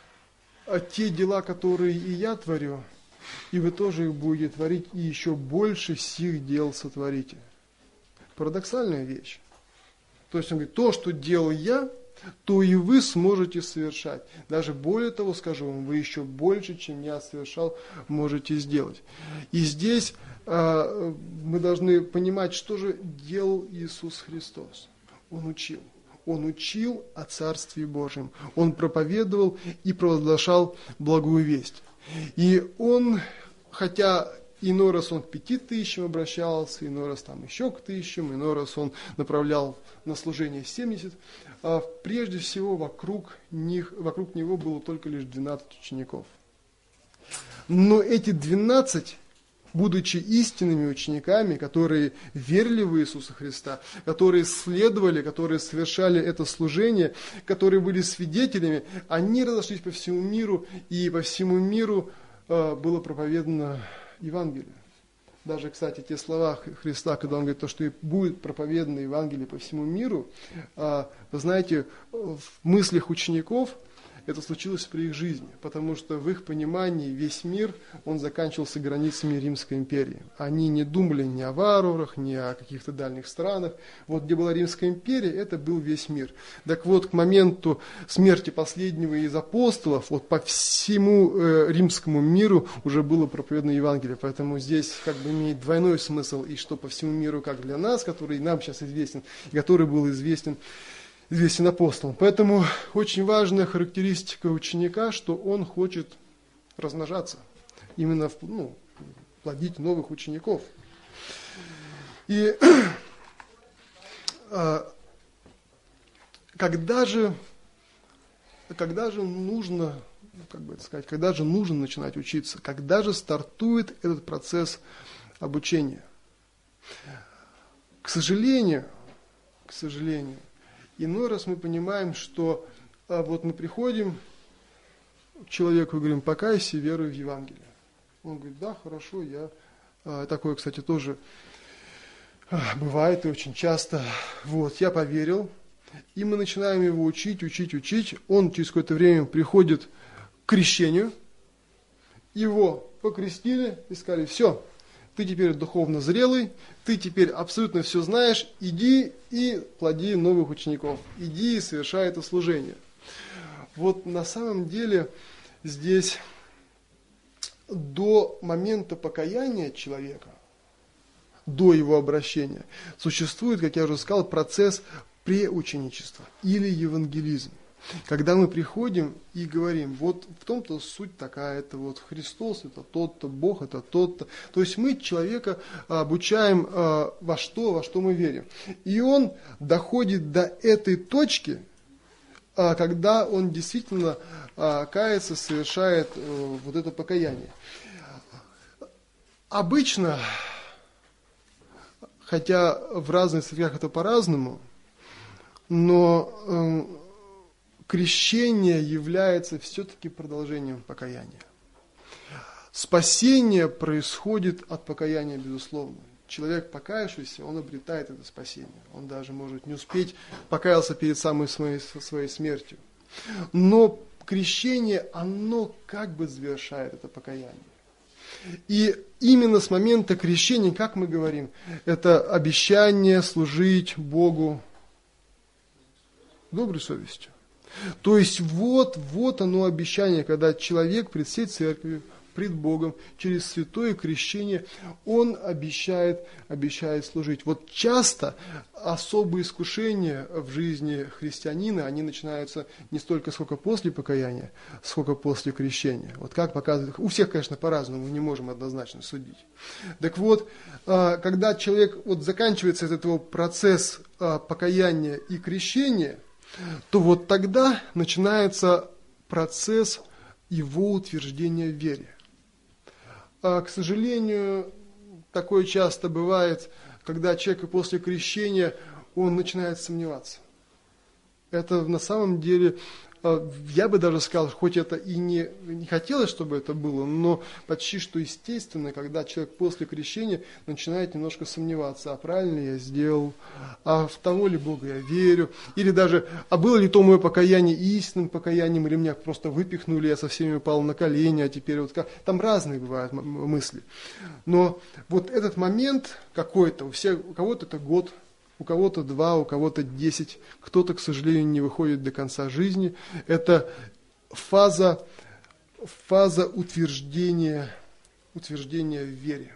те дела, которые и я творю, и вы тоже их будете творить, и еще больше сих дел сотворите. Парадоксальная вещь. То есть он говорит, то, что делал я, то и вы сможете совершать. Даже более того скажу вам, вы еще больше, чем я совершал, можете сделать. И здесь э, мы должны понимать, что же делал Иисус Христос. Он учил. Он учил о Царстве Божьем. Он проповедовал и провозглашал благую весть. И он, хотя иной раз он к пяти тысячам обращался, иной раз там еще к тысячам, иной раз он направлял на служение семьдесят. А прежде всего вокруг них, вокруг него было только лишь двенадцать учеников. Но эти двенадцать, будучи истинными учениками, которые верили в Иисуса Христа, которые следовали, которые совершали это служение, которые были свидетелями, они разошлись по всему миру, и по всему миру э, было проповедано Евангелие. Даже, кстати, те слова Христа, когда Он говорит, то, что и будет проповедано Евангелие по всему миру, вы знаете, в мыслях учеников это случилось при их жизни, потому что в их понимании весь мир, он заканчивался границами Римской империи. Они не думали ни о варварах, ни о каких-то дальних странах. Вот где была Римская империя, это был весь мир. Так вот, к моменту смерти последнего из апостолов, вот по всему э, римскому миру уже было проповедано Евангелие. Поэтому здесь как бы имеет двойной смысл, и что по всему миру, как для нас, который нам сейчас известен, и который был известен известен апостолом. Поэтому очень важная характеристика ученика, что он хочет размножаться, именно ну, плодить новых учеников. И когда же, когда же нужно, как бы это сказать, когда же нужно начинать учиться, когда же стартует этот процесс обучения? К сожалению, к сожалению, иной раз мы понимаем, что а, вот мы приходим к человеку и говорим, покайся, веруй в Евангелие. Он говорит, да, хорошо, я... А, такое, кстати, тоже Бывает и очень часто. Вот, я поверил, и мы начинаем его учить, учить, учить. Он через какое-то время приходит к крещению. Его покрестили и сказали: все, ты теперь духовно зрелый, ты теперь абсолютно все знаешь, иди и плоди новых учеников, иди и совершай это служение. Вот на самом деле здесь до момента покаяния человека, до его обращения, существует, как я уже сказал, процесс преученичества или евангелизм. Когда мы приходим и говорим: вот в том-то суть такая, это вот Христос, это тот-то, Бог, это тот-то. То есть мы человека обучаем во что, во что мы верим. И он доходит до этой точки, когда он действительно кается, совершает вот это покаяние. Обычно, хотя в разных церквях это по-разному, но крещение является все-таки продолжением покаяния. Спасение происходит от покаяния, безусловно. Человек, покаявшийся, он обретает это спасение. Он даже может не успеть покаялся перед самой своей, своей смертью. Но крещение, оно как бы завершает это покаяние. И именно с момента крещения, как мы говорим, это обещание служить Богу доброй совестью. То есть вот, вот оно обещание, когда человек пред всей церковью, пред Богом, через святое крещение, он обещает, обещает служить. Вот часто особые искушения в жизни христианина, они начинаются не столько сколько после покаяния, сколько после крещения. Вот как показывает, у всех, конечно, по-разному, мы не можем однозначно судить. Так вот, когда человек, вот заканчивается этот его процесс покаяния и крещения, то вот тогда начинается процесс его утверждения в вере. А, к сожалению, такое часто бывает, когда человек после крещения, он начинает сомневаться. Это на самом деле, я бы даже сказал, хоть это и не, не хотелось, чтобы это было, но почти что естественно, когда человек после крещения начинает немножко сомневаться, а правильно я сделал, а в того ли Бога я верю, или даже, а было ли то мое покаяние истинным покаянием, или меня просто выпихнули, я со всеми упал на колени, а теперь вот как... Там разные бывают мысли. Но вот этот момент какой-то, у всех, у кого-то это год, у кого-то два, у кого-то десять, кто-то, к сожалению, не выходит до конца жизни. Это фаза, фаза утверждения, утверждения в вере.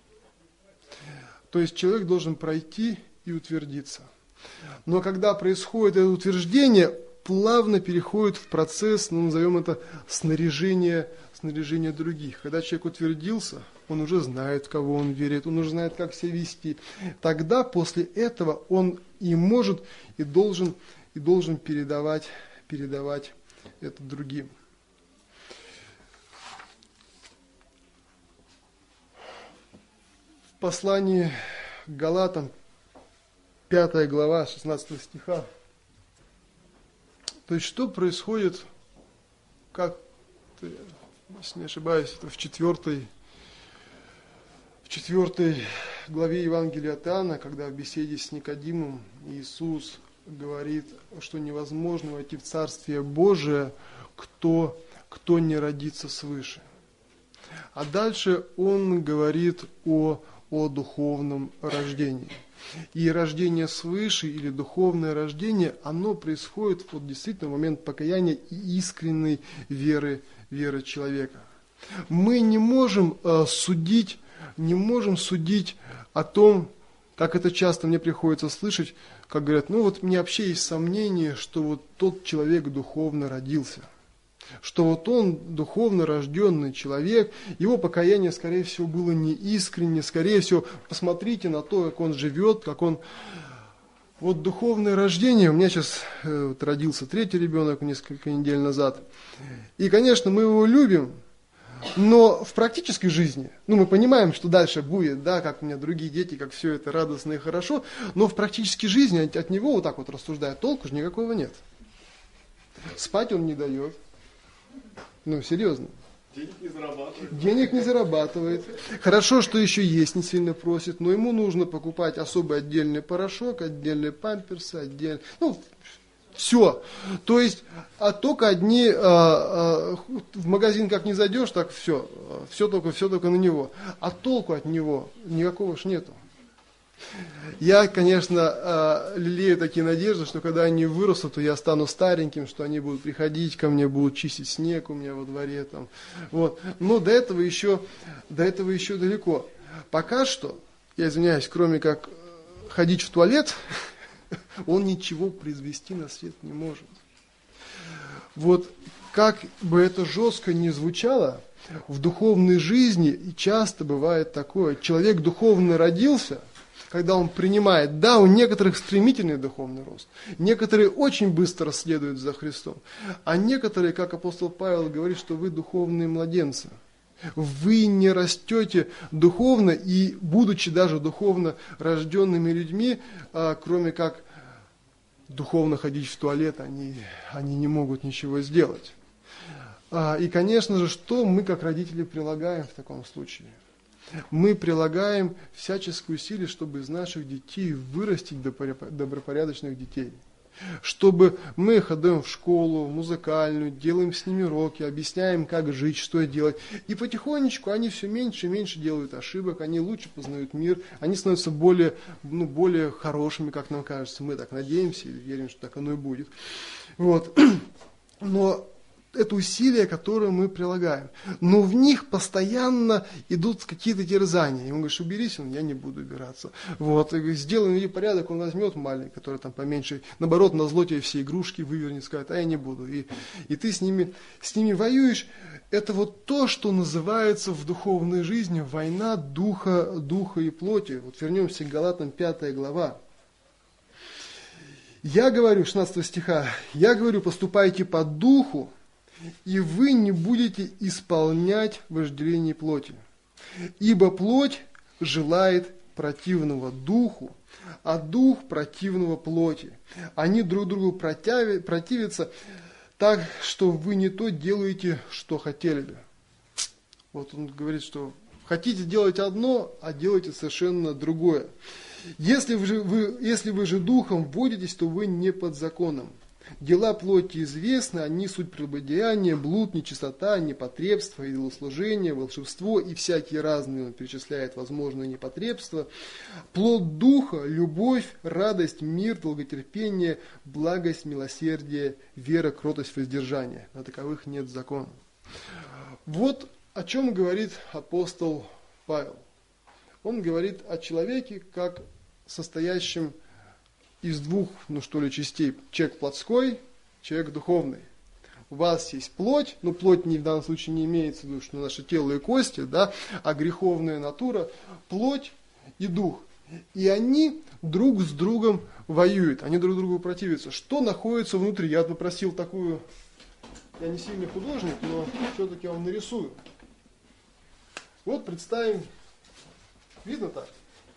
То есть человек должен пройти и утвердиться. Но когда происходит это утверждение, плавно переходит в процесс, ну, назовем это, снаряжение, снаряжение других. Когда человек утвердился, он уже знает, в кого он верит, он уже знает, как себя вести. Тогда после этого он и может, и должен, и должен передавать, передавать это другим. В послании к Галатам, пятая глава, шестнадцатого стиха. То есть, что происходит, как, если не ошибаюсь, это в четвертой, в четвертой главе Евангелия от Иоанна, когда в беседе с Никодимом Иисус говорит, что невозможно войти в Царствие Божие, кто, кто не родится свыше. А дальше он говорит о, о духовном рождении. И рождение свыше или духовное рождение, оно происходит вот действительно в момент покаяния и искренней веры, веры человека. Мы не можем э, судить, не можем судить о том, как это часто мне приходится слышать, как говорят, ну вот мне вообще есть сомнение, что вот тот человек духовно родился. Что вот он духовно рожденный человек, его покаяние, скорее всего, было не искренне, скорее всего, посмотрите на то, как он живет, как он... Вот духовное рождение, у меня сейчас э, вот родился третий ребенок несколько недель назад, и, конечно, мы его любим, но в практической жизни, ну, мы понимаем, что дальше будет, да, как у меня другие дети, как все это радостно и хорошо, но в практической жизни от, от него вот так вот рассуждая, толку же никакого нет. Спать он не дает. Ну, серьезно. Денег не зарабатывает. денег не зарабатывает. Хорошо, что еще есть не сильно просит, но ему нужно покупать особый отдельный порошок, отдельные памперсы, отдельный, ну, все. То есть, а только одни, а, а, в магазин как не зайдешь, так все, все только, все только на него. А толку от него никакого ж нету. Я, конечно, лелею такие надежды, что когда они вырастут, то я стану стареньким, что они будут приходить ко мне, будут чистить снег у меня во дворе. Там. Вот. Но до этого, еще, до этого еще далеко. Пока что, я извиняюсь, кроме как ходить в туалет, он ничего произвести на свет не может. Вот как бы это жестко ни звучало, в духовной жизни часто бывает такое. Человек духовно родился, когда он принимает, да, у некоторых стремительный духовный рост, некоторые очень быстро следуют за Христом, а некоторые, как апостол Павел говорит, что вы духовные младенцы. Вы не растете духовно, и будучи даже духовно рожденными людьми, а, кроме как духовно ходить в туалет, они, они не могут ничего сделать. А, и, конечно же, что мы как родители прилагаем в таком случае? Мы прилагаем всяческие усилия, чтобы из наших детей вырастить добропорядочных детей. Чтобы мы их отдаем в школу музыкальную, делаем с ними уроки, объясняем, как жить, что делать. И потихонечку они все меньше и меньше делают ошибок, они лучше познают мир, они становятся более, ну, более хорошими, как нам кажется. Мы так надеемся и верим, что так оно и будет. Вот. Но это усилия, которые мы прилагаем. Но в них постоянно идут какие-то терзания. Ему говоришь, уберись, он, я не буду убираться. Вот, сделаем ей порядок, он возьмет маленький, который там поменьше. Наоборот, на зло тебе все игрушки вывернет, скажет, а я не буду. И, и ты с ними, с ними воюешь. Это вот то, что называется в духовной жизни война духа, духа и плоти. Вот вернемся к Галатам, пятая глава. Я говорю, шестнадцатого стиха, я говорю, поступайте по духу, и вы не будете исполнять вожделение плоти. Ибо плоть желает противного духу, а дух противного плоти. Они друг другу противятся так, что вы не то делаете, что хотели бы. Вот он говорит, что хотите делать одно, а делаете совершенно другое. Если вы же, вы, если вы же духом водитесь, то вы не под законом. Дела плоти известны, они суть прелюбодеяния, блуд, нечистота, непотребство, идолослужение, волшебство и всякие разные, он перечисляет возможные непотребства. Плод духа, любовь, радость, мир, долготерпение, благость, милосердие, вера, кротость, воздержание. На таковых нет закона. Вот о чем говорит апостол Павел. Он говорит о человеке как состоящем из двух, ну что ли, частей. Человек плотской, человек духовный. У вас есть плоть, но плоть не, в данном случае не имеется в виду, что наше тело и кости, да, а греховная натура, плоть и дух. И они друг с другом воюют, они друг другу противятся. Что находится внутри? Я попросил такую, я не сильный художник, но все-таки я вам нарисую. Вот представим, видно так?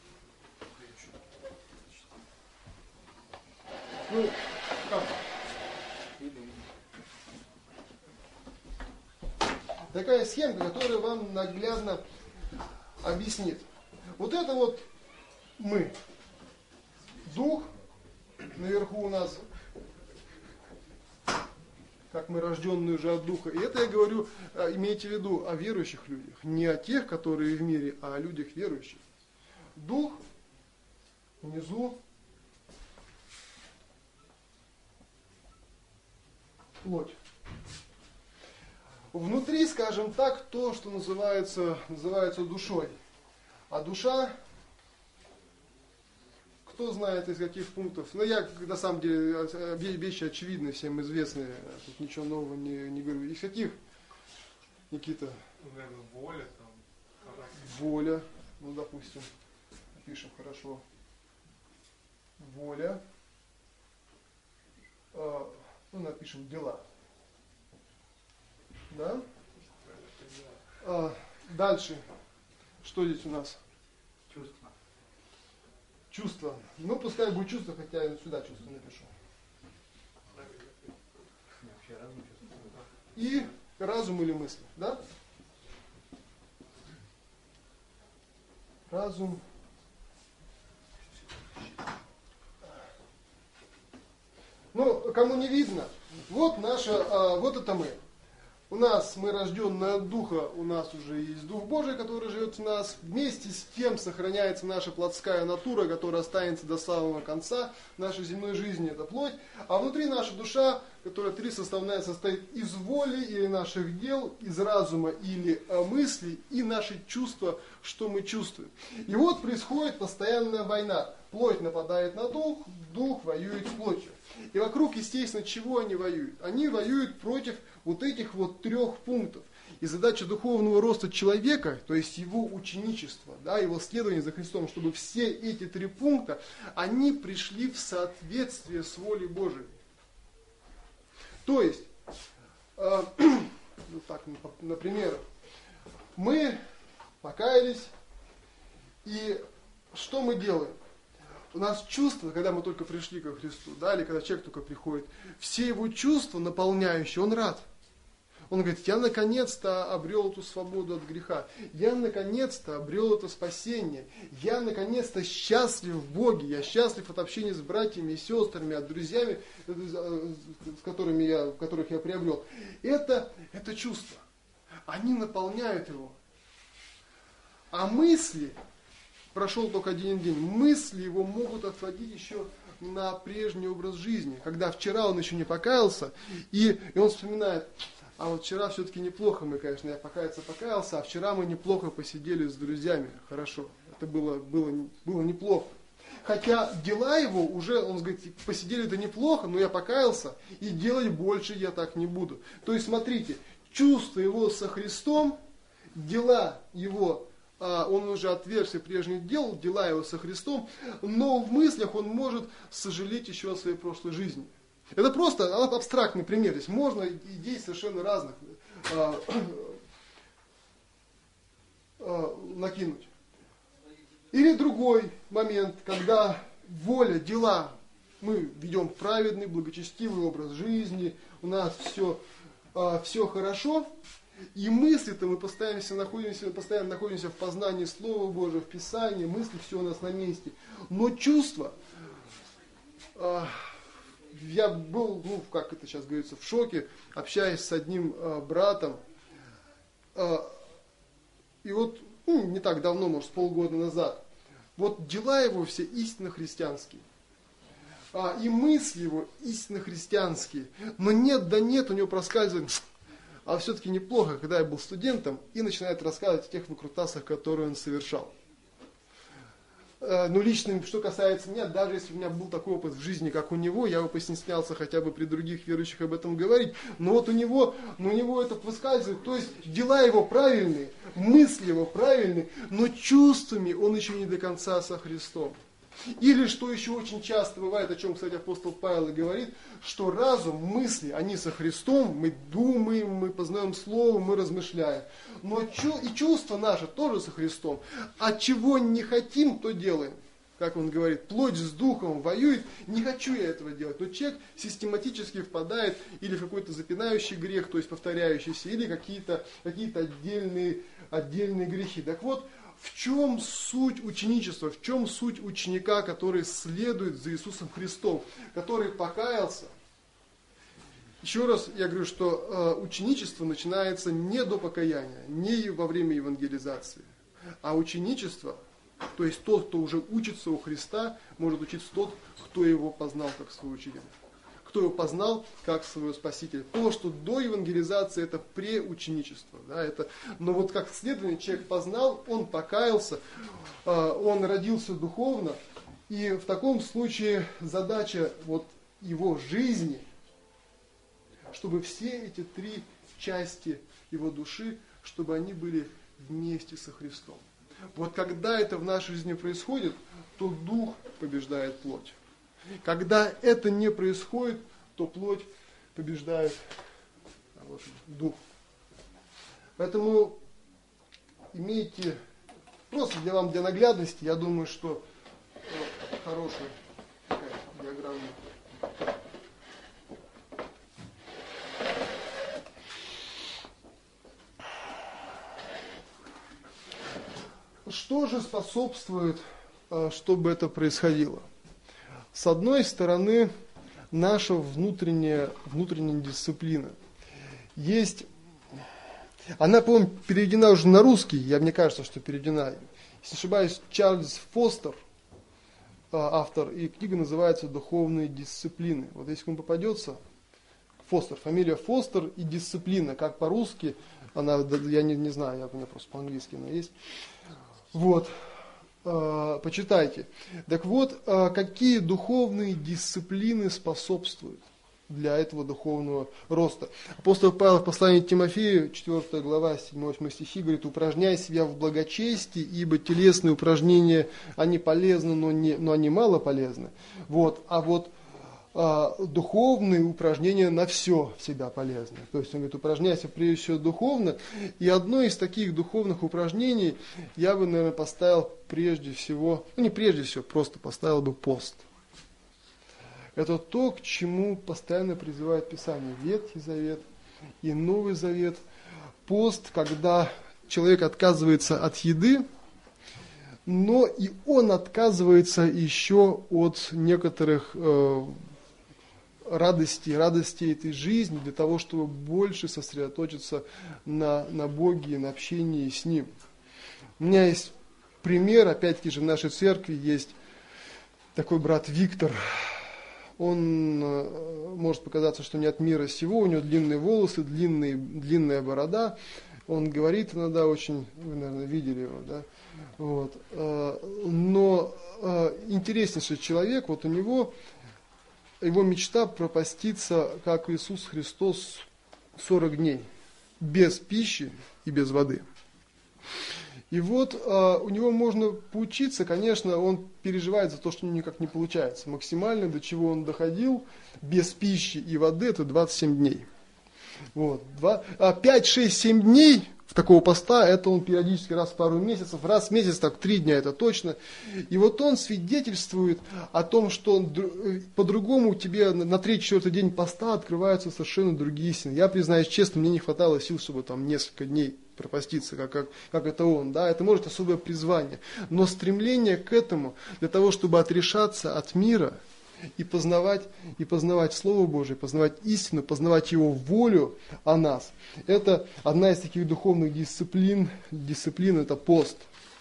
Ну, как? Такая схемка, которая вам наглядно объяснит. Вот это вот мы. Дух наверху у нас, как мы рожденные уже от духа. И это я говорю, имейте в виду о верующих людях. Не о тех, которые в мире, а о людях верующих. Дух внизу. Плоть. Внутри, скажем так, то, что называется, называется душой. А душа, кто знает из каких пунктов? Ну, я, на самом деле, вещи очевидны, всем известны. Тут ничего нового не, не говорю. Из каких, Никита? Наверное, воля там. Воля. Ну, допустим, пишем хорошо. Воля. Ну, напишем дела. Да? А, дальше. Что здесь у нас? Чувства. Чувства. Ну, пускай будет чувство, хотя я сюда чувство напишу. И разум или мысли. Да? разум. Ну, кому не видно, вот наша, а, вот это мы. У нас, мы рожденные от Духа, у нас уже есть Дух Божий, который живет в нас. Вместе с тем сохраняется наша плотская натура, которая останется до самого конца нашей земной жизни, это плоть. А внутри наша душа, которая три составная, состоит из воли или наших дел, из разума или мыслей, и наши чувства, что мы чувствуем. И вот происходит постоянная война. Плоть нападает на дух, дух воюет с плотью. И вокруг, естественно, чего они воюют? Они воюют против вот этих вот трех пунктов. И задача духовного роста человека, то есть его ученичества, да, его следования за Христом, чтобы все эти три пункта, они пришли в соответствие с волей Божией. То есть, э, ну так, например, мы покаялись, и что мы делаем? У нас чувства, когда мы только пришли ко Христу, да, или когда человек только приходит, все его чувства наполняющие, он рад. Он говорит, я наконец-то обрел эту свободу от греха, я наконец-то обрел это спасение, я наконец-то счастлив в Боге, я счастлив от общения с братьями и сестрами, от друзьями, с которыми я, которых я приобрел. Это, это чувства, они наполняют его. А мысли... Прошел только один день. Мысли его могут отводить еще на прежний образ жизни. Когда вчера он еще не покаялся, и, и он вспоминает, а вот вчера все-таки неплохо мы, конечно, я покаяться покаялся, а вчера мы неплохо посидели с друзьями. Хорошо, это было, было, было неплохо. Хотя дела его уже, он говорит, посидели-то неплохо, но я покаялся, и делать больше я так не буду. То есть, смотрите, чувство его со Христом, дела его, он уже отвергся прежних дел, дела его со Христом, но в мыслях он может сожалеть еще о своей прошлой жизни. Это просто абстрактный пример. Здесь можно идей совершенно разных а, а, накинуть. Или другой момент, когда воля, дела, мы ведем праведный, благочестивый образ жизни, у нас все, а, все хорошо. И мысли-то мы постоянно находимся, постоянно находимся в познании Слова Божьего, в Писании, мысли все у нас на месте. Но чувства, э, я был, ну, как это сейчас говорится, в шоке, общаясь с одним э, братом, э, и вот, ну, не так давно, может, с полгода назад, вот дела его все истинно христианские. А, и мысли его истинно христианские. Но нет, да нет, у него проскальзывает... А все-таки неплохо, когда я был студентом, и начинает рассказывать о тех выкрутасах, которые он совершал. Ну, лично, что касается меня, даже если у меня был такой опыт в жизни, как у него, я бы постеснялся хотя бы при других верующих об этом говорить. Но вот у него, ну, у него это выскальзывает, то есть дела его правильные, мысли его правильные, но чувствами он еще не до конца со Христом. Или, что еще очень часто бывает, о чем, кстати, апостол Павел и говорит, что разум, мысли, они со Христом, мы думаем, мы познаем Слово, мы размышляем. Но и чувства наши тоже со Христом. А чего не хотим, то делаем. Как он говорит, плоть с духом воюет, не хочу я этого делать. Но человек систематически впадает или в какой-то запинающий грех, то есть повторяющийся, или какие-то какие отдельные, отдельные грехи. Так вот, в чем суть ученичества, в чем суть ученика, который следует за Иисусом Христом, который покаялся? Еще раз я говорю, что э, ученичество начинается не до покаяния, не во время евангелизации, а ученичество, то есть тот, кто уже учится у Христа, может учиться тот, кто его познал как своего учителя. Кто его познал как своего спасителя. То, что до евангелизации, это преученичество. Да, это, но вот как следование человек познал, он покаялся, он родился духовно. И в таком случае задача вот его жизни, чтобы все эти три части его души, чтобы они были вместе со Христом. Вот когда это в нашей жизни происходит, то дух побеждает плоть. Когда это не происходит, то плоть побеждает вот, дух. Поэтому имейте, просто для вам, для наглядности, я думаю, что э, хорошая такая диаграмма. что же способствует, чтобы это происходило? С одной стороны, наша внутренняя, внутренняя дисциплина. Есть, она, по-моему, переведена уже на русский, я, мне кажется, что переведена. Если не ошибаюсь, Чарльз Фостер, автор, и книга называется «Духовные дисциплины». Вот если вам попадется, Фостер, фамилия Фостер и дисциплина, как по-русски, она, я не, не знаю, я, у меня просто по-английски она есть. Вот, э, почитайте. Так вот, э, какие духовные дисциплины способствуют для этого духовного роста? Апостол Павел в послании к Тимофею, четвёртая глава, седьмой-восьмой стихи, говорит: «Упражняй себя в благочестии, ибо телесные упражнения, они полезны, но, не, но они мало полезны». Вот, а вот а, духовные упражнения на все всегда полезны. То есть он говорит, упражняйся прежде всего духовно. И одно из таких духовных упражнений я бы, наверное, поставил прежде всего, ну не прежде всего, просто поставил бы пост. Это то, к чему постоянно призывает Писание, Ветхий Завет и Новый Завет. Пост, когда человек отказывается от еды, но и он отказывается еще от некоторых э, радостей, радостей этой жизни, для того, чтобы больше сосредоточиться на, на Боге, на общении с Ним. У меня есть пример, опять-таки же в нашей церкви есть такой брат Виктор. Он э, может показаться, что не от мира сего, у него длинные волосы, длинные, длинная борода. Он говорит иногда очень, вы, наверное, видели его, да? Вот. Э, но э, интереснейший человек, вот у него, его мечта пропаститься, как Иисус Христос, сорок дней, без пищи и без воды. И вот э, у него можно поучиться, конечно, он переживает за то, что никак не получается. Максимально, до чего он доходил, без пищи и воды, это двадцать семь дней. Вот. пять, шесть, семь дней в такого поста, это он периодически раз в пару месяцев, раз в месяц, так три дня, это точно. И вот он свидетельствует о том, что он, по-другому тебе на третий-четвертый день поста открываются совершенно другие истины. Я, признаюсь честно, мне не хватало сил, чтобы там несколько дней пропаститься, как, как, как это он. Да? Это может особое призвание. Но стремление к этому, для того, чтобы отрешаться от мира, и познавать, и познавать Слово Божие, познавать истину, познавать Его волю о нас. Это одна из таких духовных дисциплин. Дисциплин – это пост.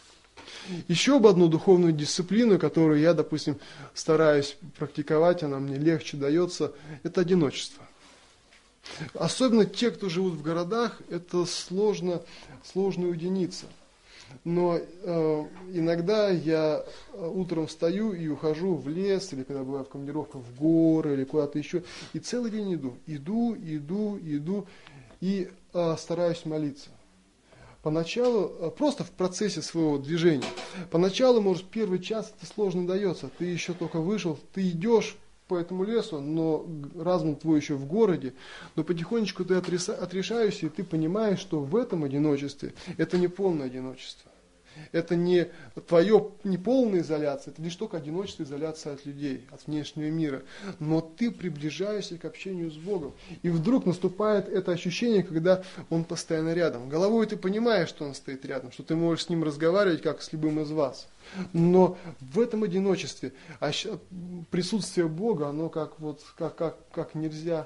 Еще об одну духовную дисциплину, которую я, допустим, стараюсь практиковать, она мне легче дается, это одиночество. Особенно те, кто живут в городах, это сложно, сложно уединиться. Но э, иногда я утром встаю и ухожу в лес, или когда бываю в командировках в горы, или куда-то еще, и целый день иду. Иду, иду, иду, и э, стараюсь молиться. Поначалу, э, просто в процессе своего движения, поначалу, может, первый час это сложно дается. Ты еще только вышел, ты идешь по этому лесу, но разум твой еще в городе, но потихонечку ты отрешаешься, и ты понимаешь, что в этом одиночестве это не полное одиночество. Это не твое не полная изоляция, это лишь только одиночество, изоляция от людей, от внешнего мира. Но ты приближаешься к общению с Богом. И вдруг наступает это ощущение, когда Он постоянно рядом. Головой ты понимаешь, что Он стоит рядом, что ты можешь с Ним разговаривать, как с любым из вас. Но в этом одиночестве присутствие Бога, оно как, вот, как, как, как нельзя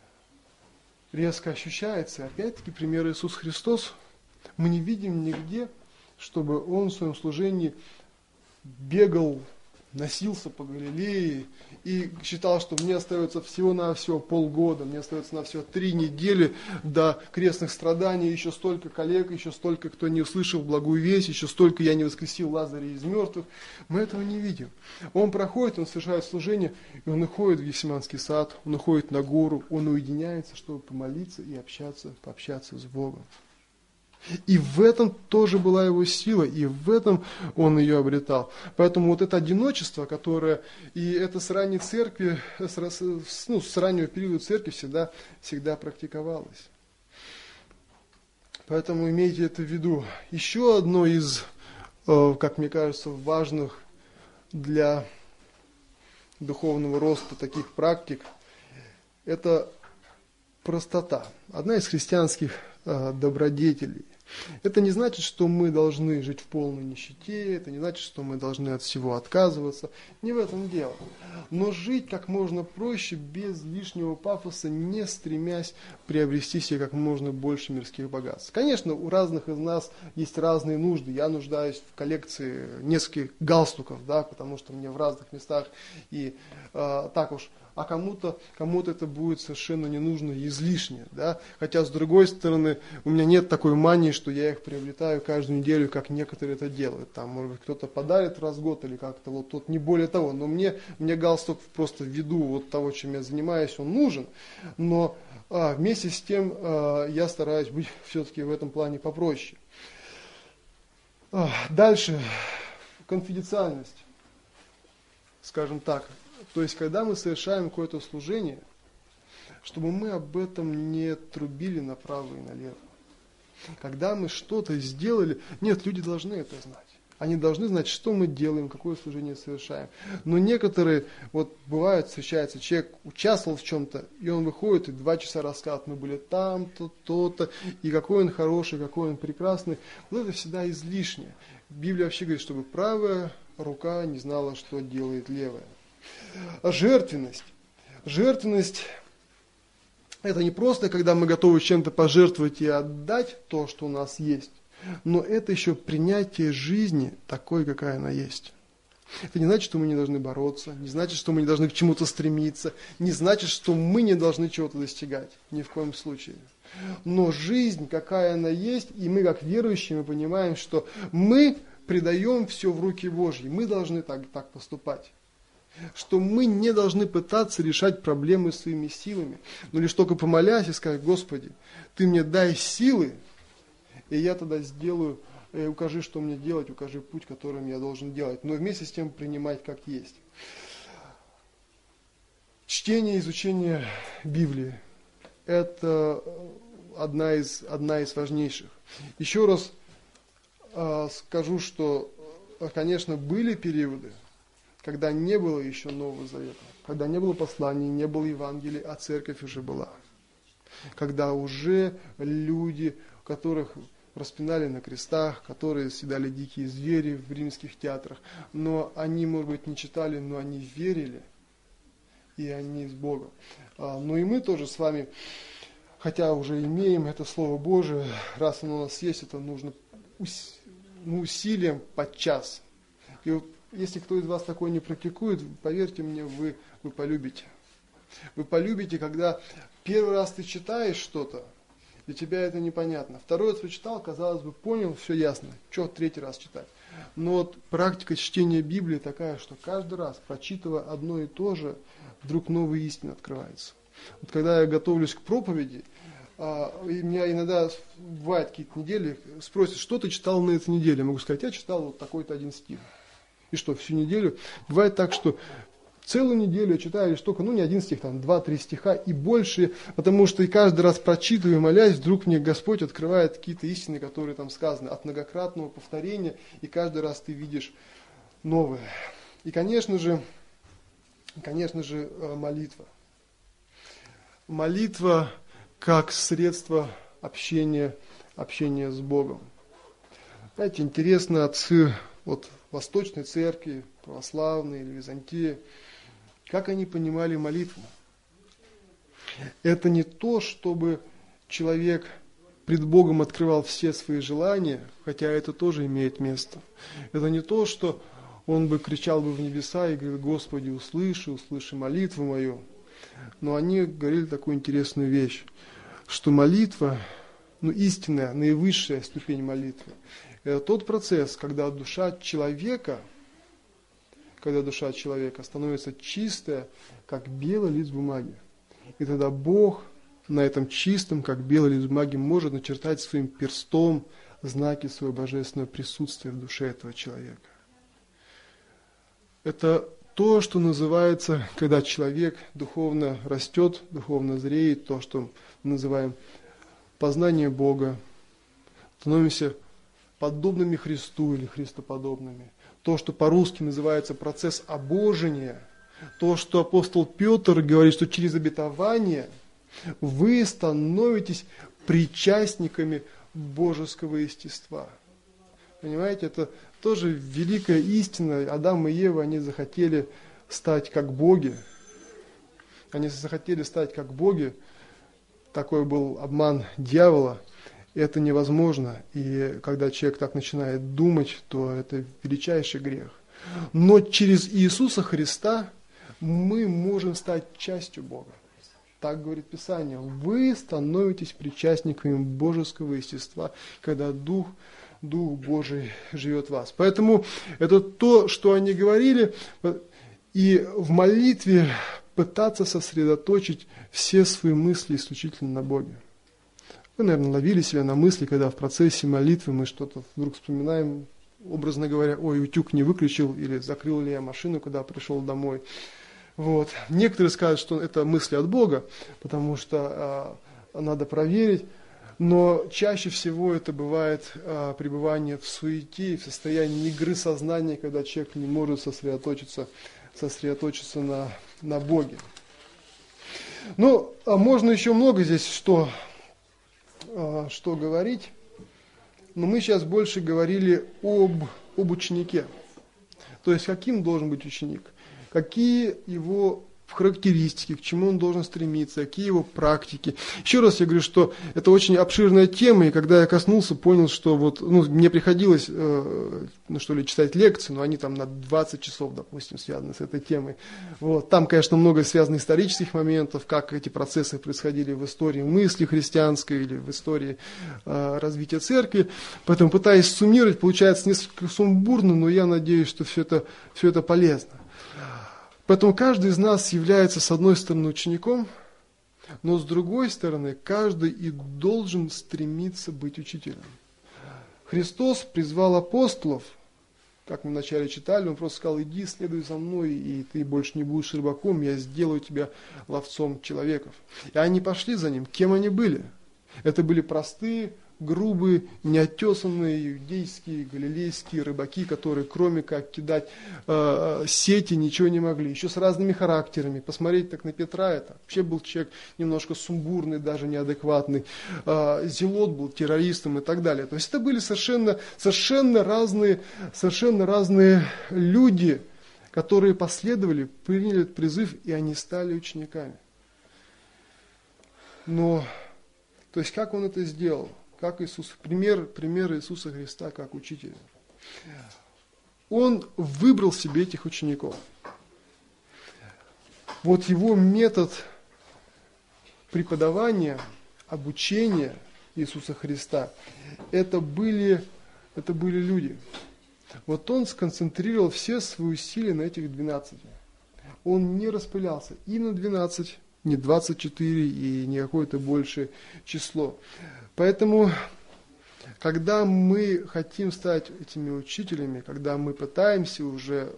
резко ощущается. Опять-таки пример Иисус Христос. Мы не видим нигде, чтобы Он в своем служении бегал, носился по Галилее и считал, что мне остается всего-навсего полгода, мне остается на все три недели до крестных страданий, еще столько коллег, еще столько, кто не услышал благую весть, еще столько я не воскресил Лазаря из мертвых. Мы этого не видим. Он проходит, он совершает служение, и он уходит в Гефсиманский сад, он уходит на гору, он уединяется, чтобы помолиться и общаться, пообщаться с Богом. И в этом тоже была его сила, и в этом он ее обретал. Поэтому вот это одиночество, которое, и это с ранней церкви, с, ну, с раннего периода церкви всегда, всегда практиковалось. Поэтому имейте это в виду. Еще одно из, как мне кажется, важных для духовного роста таких практик, это простота. Одна из христианских добродетелей. Это не значит, что мы должны жить в полной нищете, это не значит, что мы должны от всего отказываться. Не в этом дело. Но жить как можно проще, без лишнего пафоса, не стремясь приобрести себе как можно больше мирских богатств. Конечно, у разных из нас есть разные нужды. Я нуждаюсь в коллекции нескольких галстуков, да, потому что мне в разных местах и э, так уж. А кому-то, кому-то это будет совершенно не нужно и излишне. Да? Хотя, с другой стороны, у меня нет такой мании, что я их приобретаю каждую неделю, как некоторые это делают. Там, может быть, кто-то подарит раз в год или как-то вот тут, не более того. Но мне, мне галстук просто ввиду вот того, чем я занимаюсь, он нужен. Но а, вместе с тем а, я стараюсь быть все-таки в этом плане попроще. А, дальше. Конфиденциальность. Скажем так. То есть, когда мы совершаем какое-то служение, чтобы мы об этом не трубили направо и налево. Когда мы что-то сделали, нет, люди должны это знать. Они должны знать, что мы делаем, какое служение совершаем. Но некоторые, вот бывает, встречается, человек участвовал в чем-то, и он выходит и два часа рассказывает, мы были там-то, то-то, и какой он хороший, какой он прекрасный. Вот это всегда излишне. Библия вообще говорит, чтобы правая рука не знала, что делает левая. Жертвенность. Жертвенность – это не просто, когда мы готовы чем-то пожертвовать и отдать то, что у нас есть, но это еще принятие жизни такой, какая она есть. Это не значит, что мы не должны бороться, не значит, что мы не должны к чему-то стремиться, не значит, что мы не должны чего-то достигать. Ни в коем случае. Но жизнь, какая она есть, и мы, как верующие, мы понимаем, что мы предаем все в руки Божьи. Мы должны так, так поступать. Что мы не должны пытаться решать проблемы своими силами, но лишь только помолясь и сказать: Господи, Ты мне дай силы, и я тогда сделаю, и укажи, что мне делать, укажи путь, которым я должен делать, но вместе с тем принимать как есть. Чтение, изучение Библии – это одна из, одна из важнейших. Еще раз э, скажу, что, конечно, были периоды, когда не было еще Нового Завета, когда не было посланий, не было Евангелия, а церковь уже была. Когда уже люди, которых распинали на крестах, которые съедали дикие звери в римских театрах, но они, может быть, не читали, но они верили, и они с Богом. Но и мы тоже с вами, хотя уже имеем это Слово Божие, раз оно у нас есть, это нужно усилием подчас. И вот если кто из вас такое не практикует, поверьте мне, вы, вы полюбите. Вы полюбите, когда первый раз ты читаешь что-то, для тебя это непонятно. Второй раз прочитал, казалось бы, понял, все ясно. Что третий раз читать? Но вот практика чтения Библии такая, что каждый раз, прочитывая одно и то же, вдруг новые истины открываются. Вот когда я готовлюсь к проповеди, а, и меня иногда бывает какие-то недели, спросят, что ты читал на этой неделе? Я могу сказать, я читал вот такой-то один стих. И что, всю неделю? Бывает так, что целую неделю я читаю лишь только, ну не один стих, там два-три стиха и больше, потому что и каждый раз прочитываю, молясь, вдруг мне Господь открывает какие-то истины, которые там сказаны, от многократного повторения, и каждый раз ты видишь новое. И, конечно же, конечно же, молитва. Молитва как средство общения, общения с Богом. Знаете, интересно, отцы вот Восточной Церкви, православной или Византии, как они понимали молитву. Это не то, чтобы человек пред Богом открывал все свои желания, хотя это тоже имеет место. Это не то, что он бы кричал бы в небеса и говорил: Господи, услыши, услыши молитву мою. Но они говорили такую интересную вещь, что молитва, ну истинная, наивысшая ступень молитвы, это тот процесс, когда душа человека, когда душа человека становится чистая, как белый лист бумаги. И тогда Бог на этом чистом, как белый лист бумаги, может начертать своим перстом знаки своего божественного присутствия в душе этого человека. Это то, что называется, когда человек духовно растет, духовно зреет, то, что мы называем познание Бога, становимся подобными Христу или христоподобными. То, что по-русски называется процесс обожения, то, что апостол Петр говорит, что через обетование вы становитесь причастниками божеского естества. Понимаете, это тоже великая истина. Адам и Ева, они захотели стать как боги. Они захотели стать как боги. Такой был обман дьявола. Это невозможно. И когда человек так начинает думать, то это величайший грех. Но через Иисуса Христа мы можем стать частью Бога. Так говорит Писание. Вы становитесь причастниками божеского естества, когда Дух, Дух Божий живет в вас. Поэтому это то, что они говорили, и в молитве пытаться сосредоточить все свои мысли исключительно на Боге. Вы, наверное, ловили себя на мысли, когда в процессе молитвы мы что-то вдруг вспоминаем, образно говоря, ой, утюг не выключил, или закрыл ли я машину, когда пришел домой. Вот. Некоторые скажут, что это мысли от Бога, потому что а, надо проверить, но чаще всего это бывает а, пребывание в суете, в состоянии игры сознания, когда человек не может сосредоточиться, сосредоточиться на, на Боге. Ну, а можно еще много здесь что, а, что говорить, но мы сейчас больше говорили об, об ученике. То есть, каким должен быть ученик? Какие его характеристики, к чему он должен стремиться, какие его практики. Еще раз я говорю, что это очень обширная тема, и когда я коснулся, понял, что вот, ну, мне приходилось, э, ну, что ли, читать лекции, но они там на двадцать часов, допустим, связаны с этой темой. Вот. Там, конечно, много связано исторических моментов, как эти процессы происходили в истории мысли христианской или в истории э, развития церкви. Поэтому, пытаясь суммировать, получается несколько сумбурно, но я надеюсь, что все это, все это полезно. Поэтому каждый из нас является, с одной стороны, учеником, но с другой стороны, каждый и должен стремиться быть учителем. Христос призвал апостолов, как мы вначале читали, Он просто сказал: иди, следуй за мной, и ты больше не будешь рыбаком, я сделаю тебя ловцом человеков. И они пошли за Ним. Кем они были? Это были простые, грубые, неотесанные иудейские, галилейские рыбаки, которые кроме как кидать э, сети ничего не могли. Еще с разными характерами. Посмотреть так на Петра, это вообще был человек немножко сумбурный, даже неадекватный. Э, Зелот был террористом и так далее. То есть это были совершенно, совершенно разные, совершенно разные люди, которые последовали, приняли этот призыв, и они стали учениками. Но, то есть как он это сделал? Как Иисус, пример, пример Иисуса Христа как учителя. Он выбрал себе этих учеников. Вот его метод преподавания, обучения Иисуса Христа, это были, это были люди. Вот он сконцентрировал все свои усилия на этих двенадцати. Он не распылялся и на двенадцать, не двадцать четыре и не какое-то большее число. Поэтому, когда мы хотим стать этими учителями, когда мы пытаемся уже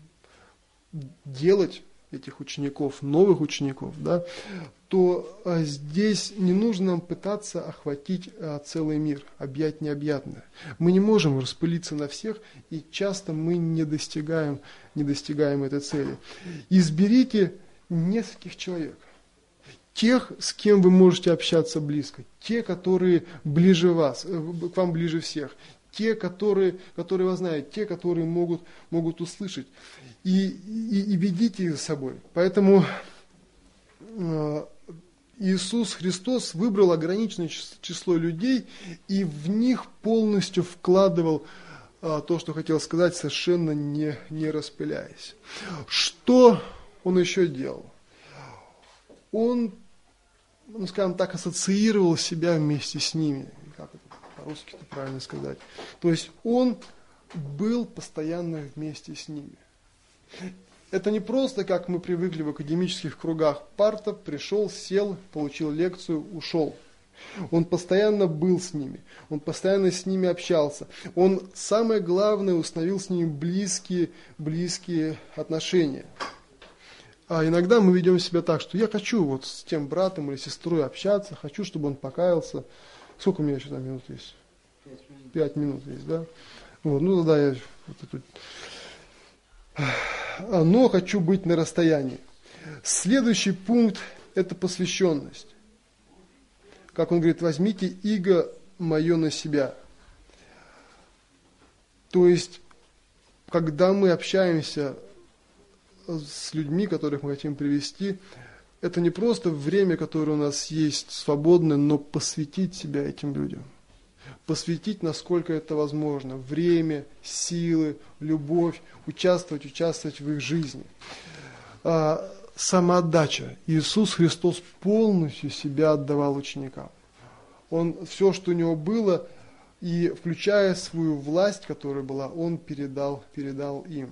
делать этих учеников, новых учеников, да, то а, здесь не нужно нам пытаться охватить а, целый мир, объять необъятное. Мы не можем распылиться на всех, и часто мы не достигаем, не достигаем этой цели. Изберите нескольких человек. Тех, с кем вы можете общаться близко, те, которые ближе вас, к вам ближе всех, те, которые, которые вас знают, те, которые могут, могут услышать, и, и, и ведите их за собой. Поэтому э, Иисус Христос выбрал ограниченное число людей и в них полностью вкладывал э, то, что хотел сказать, совершенно не, не распыляясь. Что Он еще делал? Он, ну, скажем так, ассоциировал себя вместе с ними. Как это по-русски-то правильно сказать? То есть он был постоянно вместе с ними. Это не просто, как мы привыкли в академических кругах. Парта, пришел, сел, получил лекцию, ушел. Он постоянно был с ними. Он постоянно с ними общался. Он, самое главное, установил с ними близкие, близкие отношения. А иногда мы ведем себя так, что я хочу вот с тем братом или сестрой общаться, хочу, чтобы он покаялся. Сколько у меня еще там минут есть? Пять минут. Пять минут есть, да? Вот, ну тогда я вот эту... Но хочу быть на расстоянии. Следующий пункт – это посвященность. Как он говорит, возьмите иго мое на себя. То есть, когда мы общаемся с людьми, которых мы хотим привести, это не просто время, которое у нас есть свободное, но посвятить себя этим людям. Посвятить, насколько это возможно. Время, силы, любовь, участвовать, участвовать в их жизни. А, самоотдача. Иисус Христос полностью себя отдавал ученикам. Он, все, что у него было, и включая свою власть, которая была, он передал, передал им.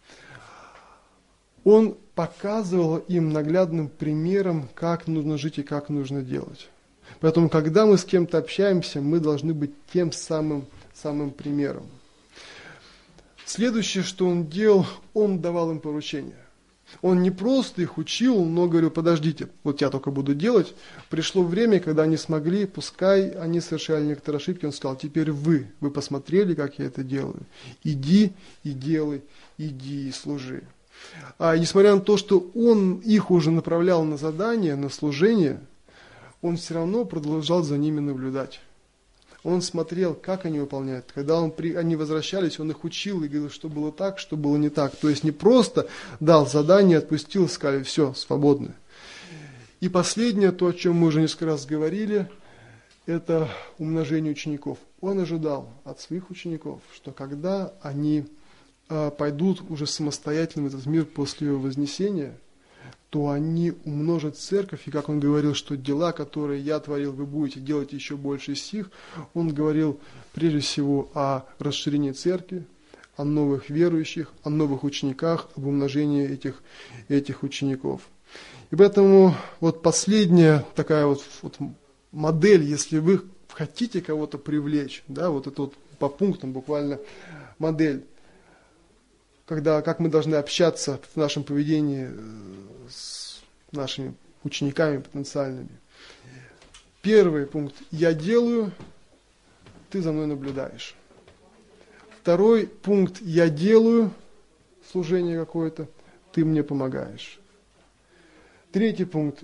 Он показывал им наглядным примером, как нужно жить и как нужно делать. Поэтому, когда мы с кем-то общаемся, мы должны быть тем самым, самым примером. Следующее, что он делал, он давал им поручения. Он не просто их учил, но говорил: подождите, вот я только буду делать. Пришло время, когда они смогли, пускай они совершали некоторые ошибки, он сказал: теперь вы, вы посмотрели, как я это делаю. Иди и делай, иди и служи. А несмотря на то, что он их уже направлял на задание, на служение, он все равно продолжал за ними наблюдать. Он смотрел, как они выполняют. Когда он при, они возвращались, он их учил и говорил, что было так, что было не так. То есть не просто дал задание, отпустил, сказали: все, свободны. И последнее, то, о чем мы уже несколько раз говорили, это умножение учеников. Он ожидал от своих учеников, что когда они пойдут уже самостоятельно в этот мир после его вознесения, то они умножат церковь, и как он говорил, что дела, которые я творил, вы будете делать еще больше из них, он говорил прежде всего о расширении церкви, о новых верующих, о новых учениках, об умножении этих, этих учеников. И поэтому вот последняя такая вот, вот модель, если вы хотите кого-то привлечь, да, вот это вот по пунктам буквально модель, когда, как мы должны общаться в нашем поведении с нашими учениками потенциальными. Первый пункт: я делаю, ты за мной наблюдаешь. Второй пункт: я делаю служение какое-то, ты мне помогаешь. Третий пункт: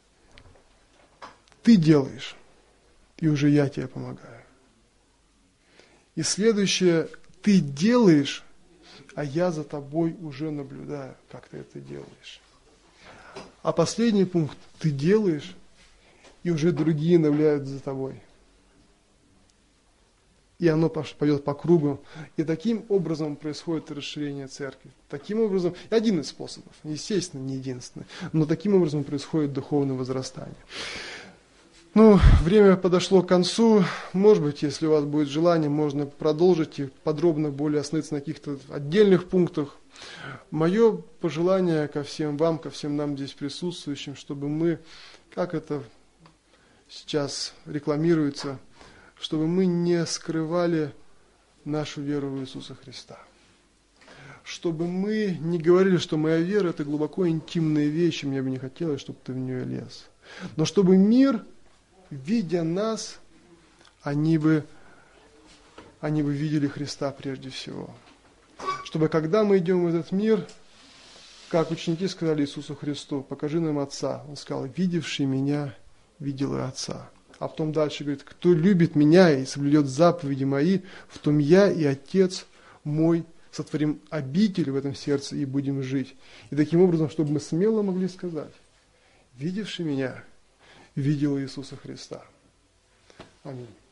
ты делаешь, и уже я тебе помогаю. И следующее: ты делаешь, а я за тобой уже наблюдаю, как ты это делаешь. А последний пункт: ты делаешь, и уже другие наблюдают за тобой. И оно пойдет по кругу. И таким образом происходит расширение церкви. Таким образом, один из способов, естественно, не единственный, но таким образом происходит духовное возрастание. Ну, время подошло к концу. Может быть, если у вас будет желание, можно продолжить и подробно более остановиться на каких-то отдельных пунктах. Мое пожелание ко всем вам, ко всем нам здесь присутствующим, чтобы мы, как это сейчас рекламируется, чтобы мы не скрывали нашу веру в Иисуса Христа. Чтобы мы не говорили, что моя вера – это глубоко интимная вещь, и мне бы не хотелось, чтобы ты в нее лез. Но чтобы мир, видя нас, они бы, они бы видели Христа прежде всего. Чтобы когда мы идем в этот мир, как ученики сказали Иисусу Христу: покажи нам Отца. Он сказал: видевший меня, видел и Отца. А потом дальше говорит: кто любит меня и соблюдет заповеди мои, в том я и Отец мой сотворим обитель в этом сердце и будем жить. И таким образом, чтобы мы смело могли сказать: видевший меня, видел Иисуса Христа. Аминь.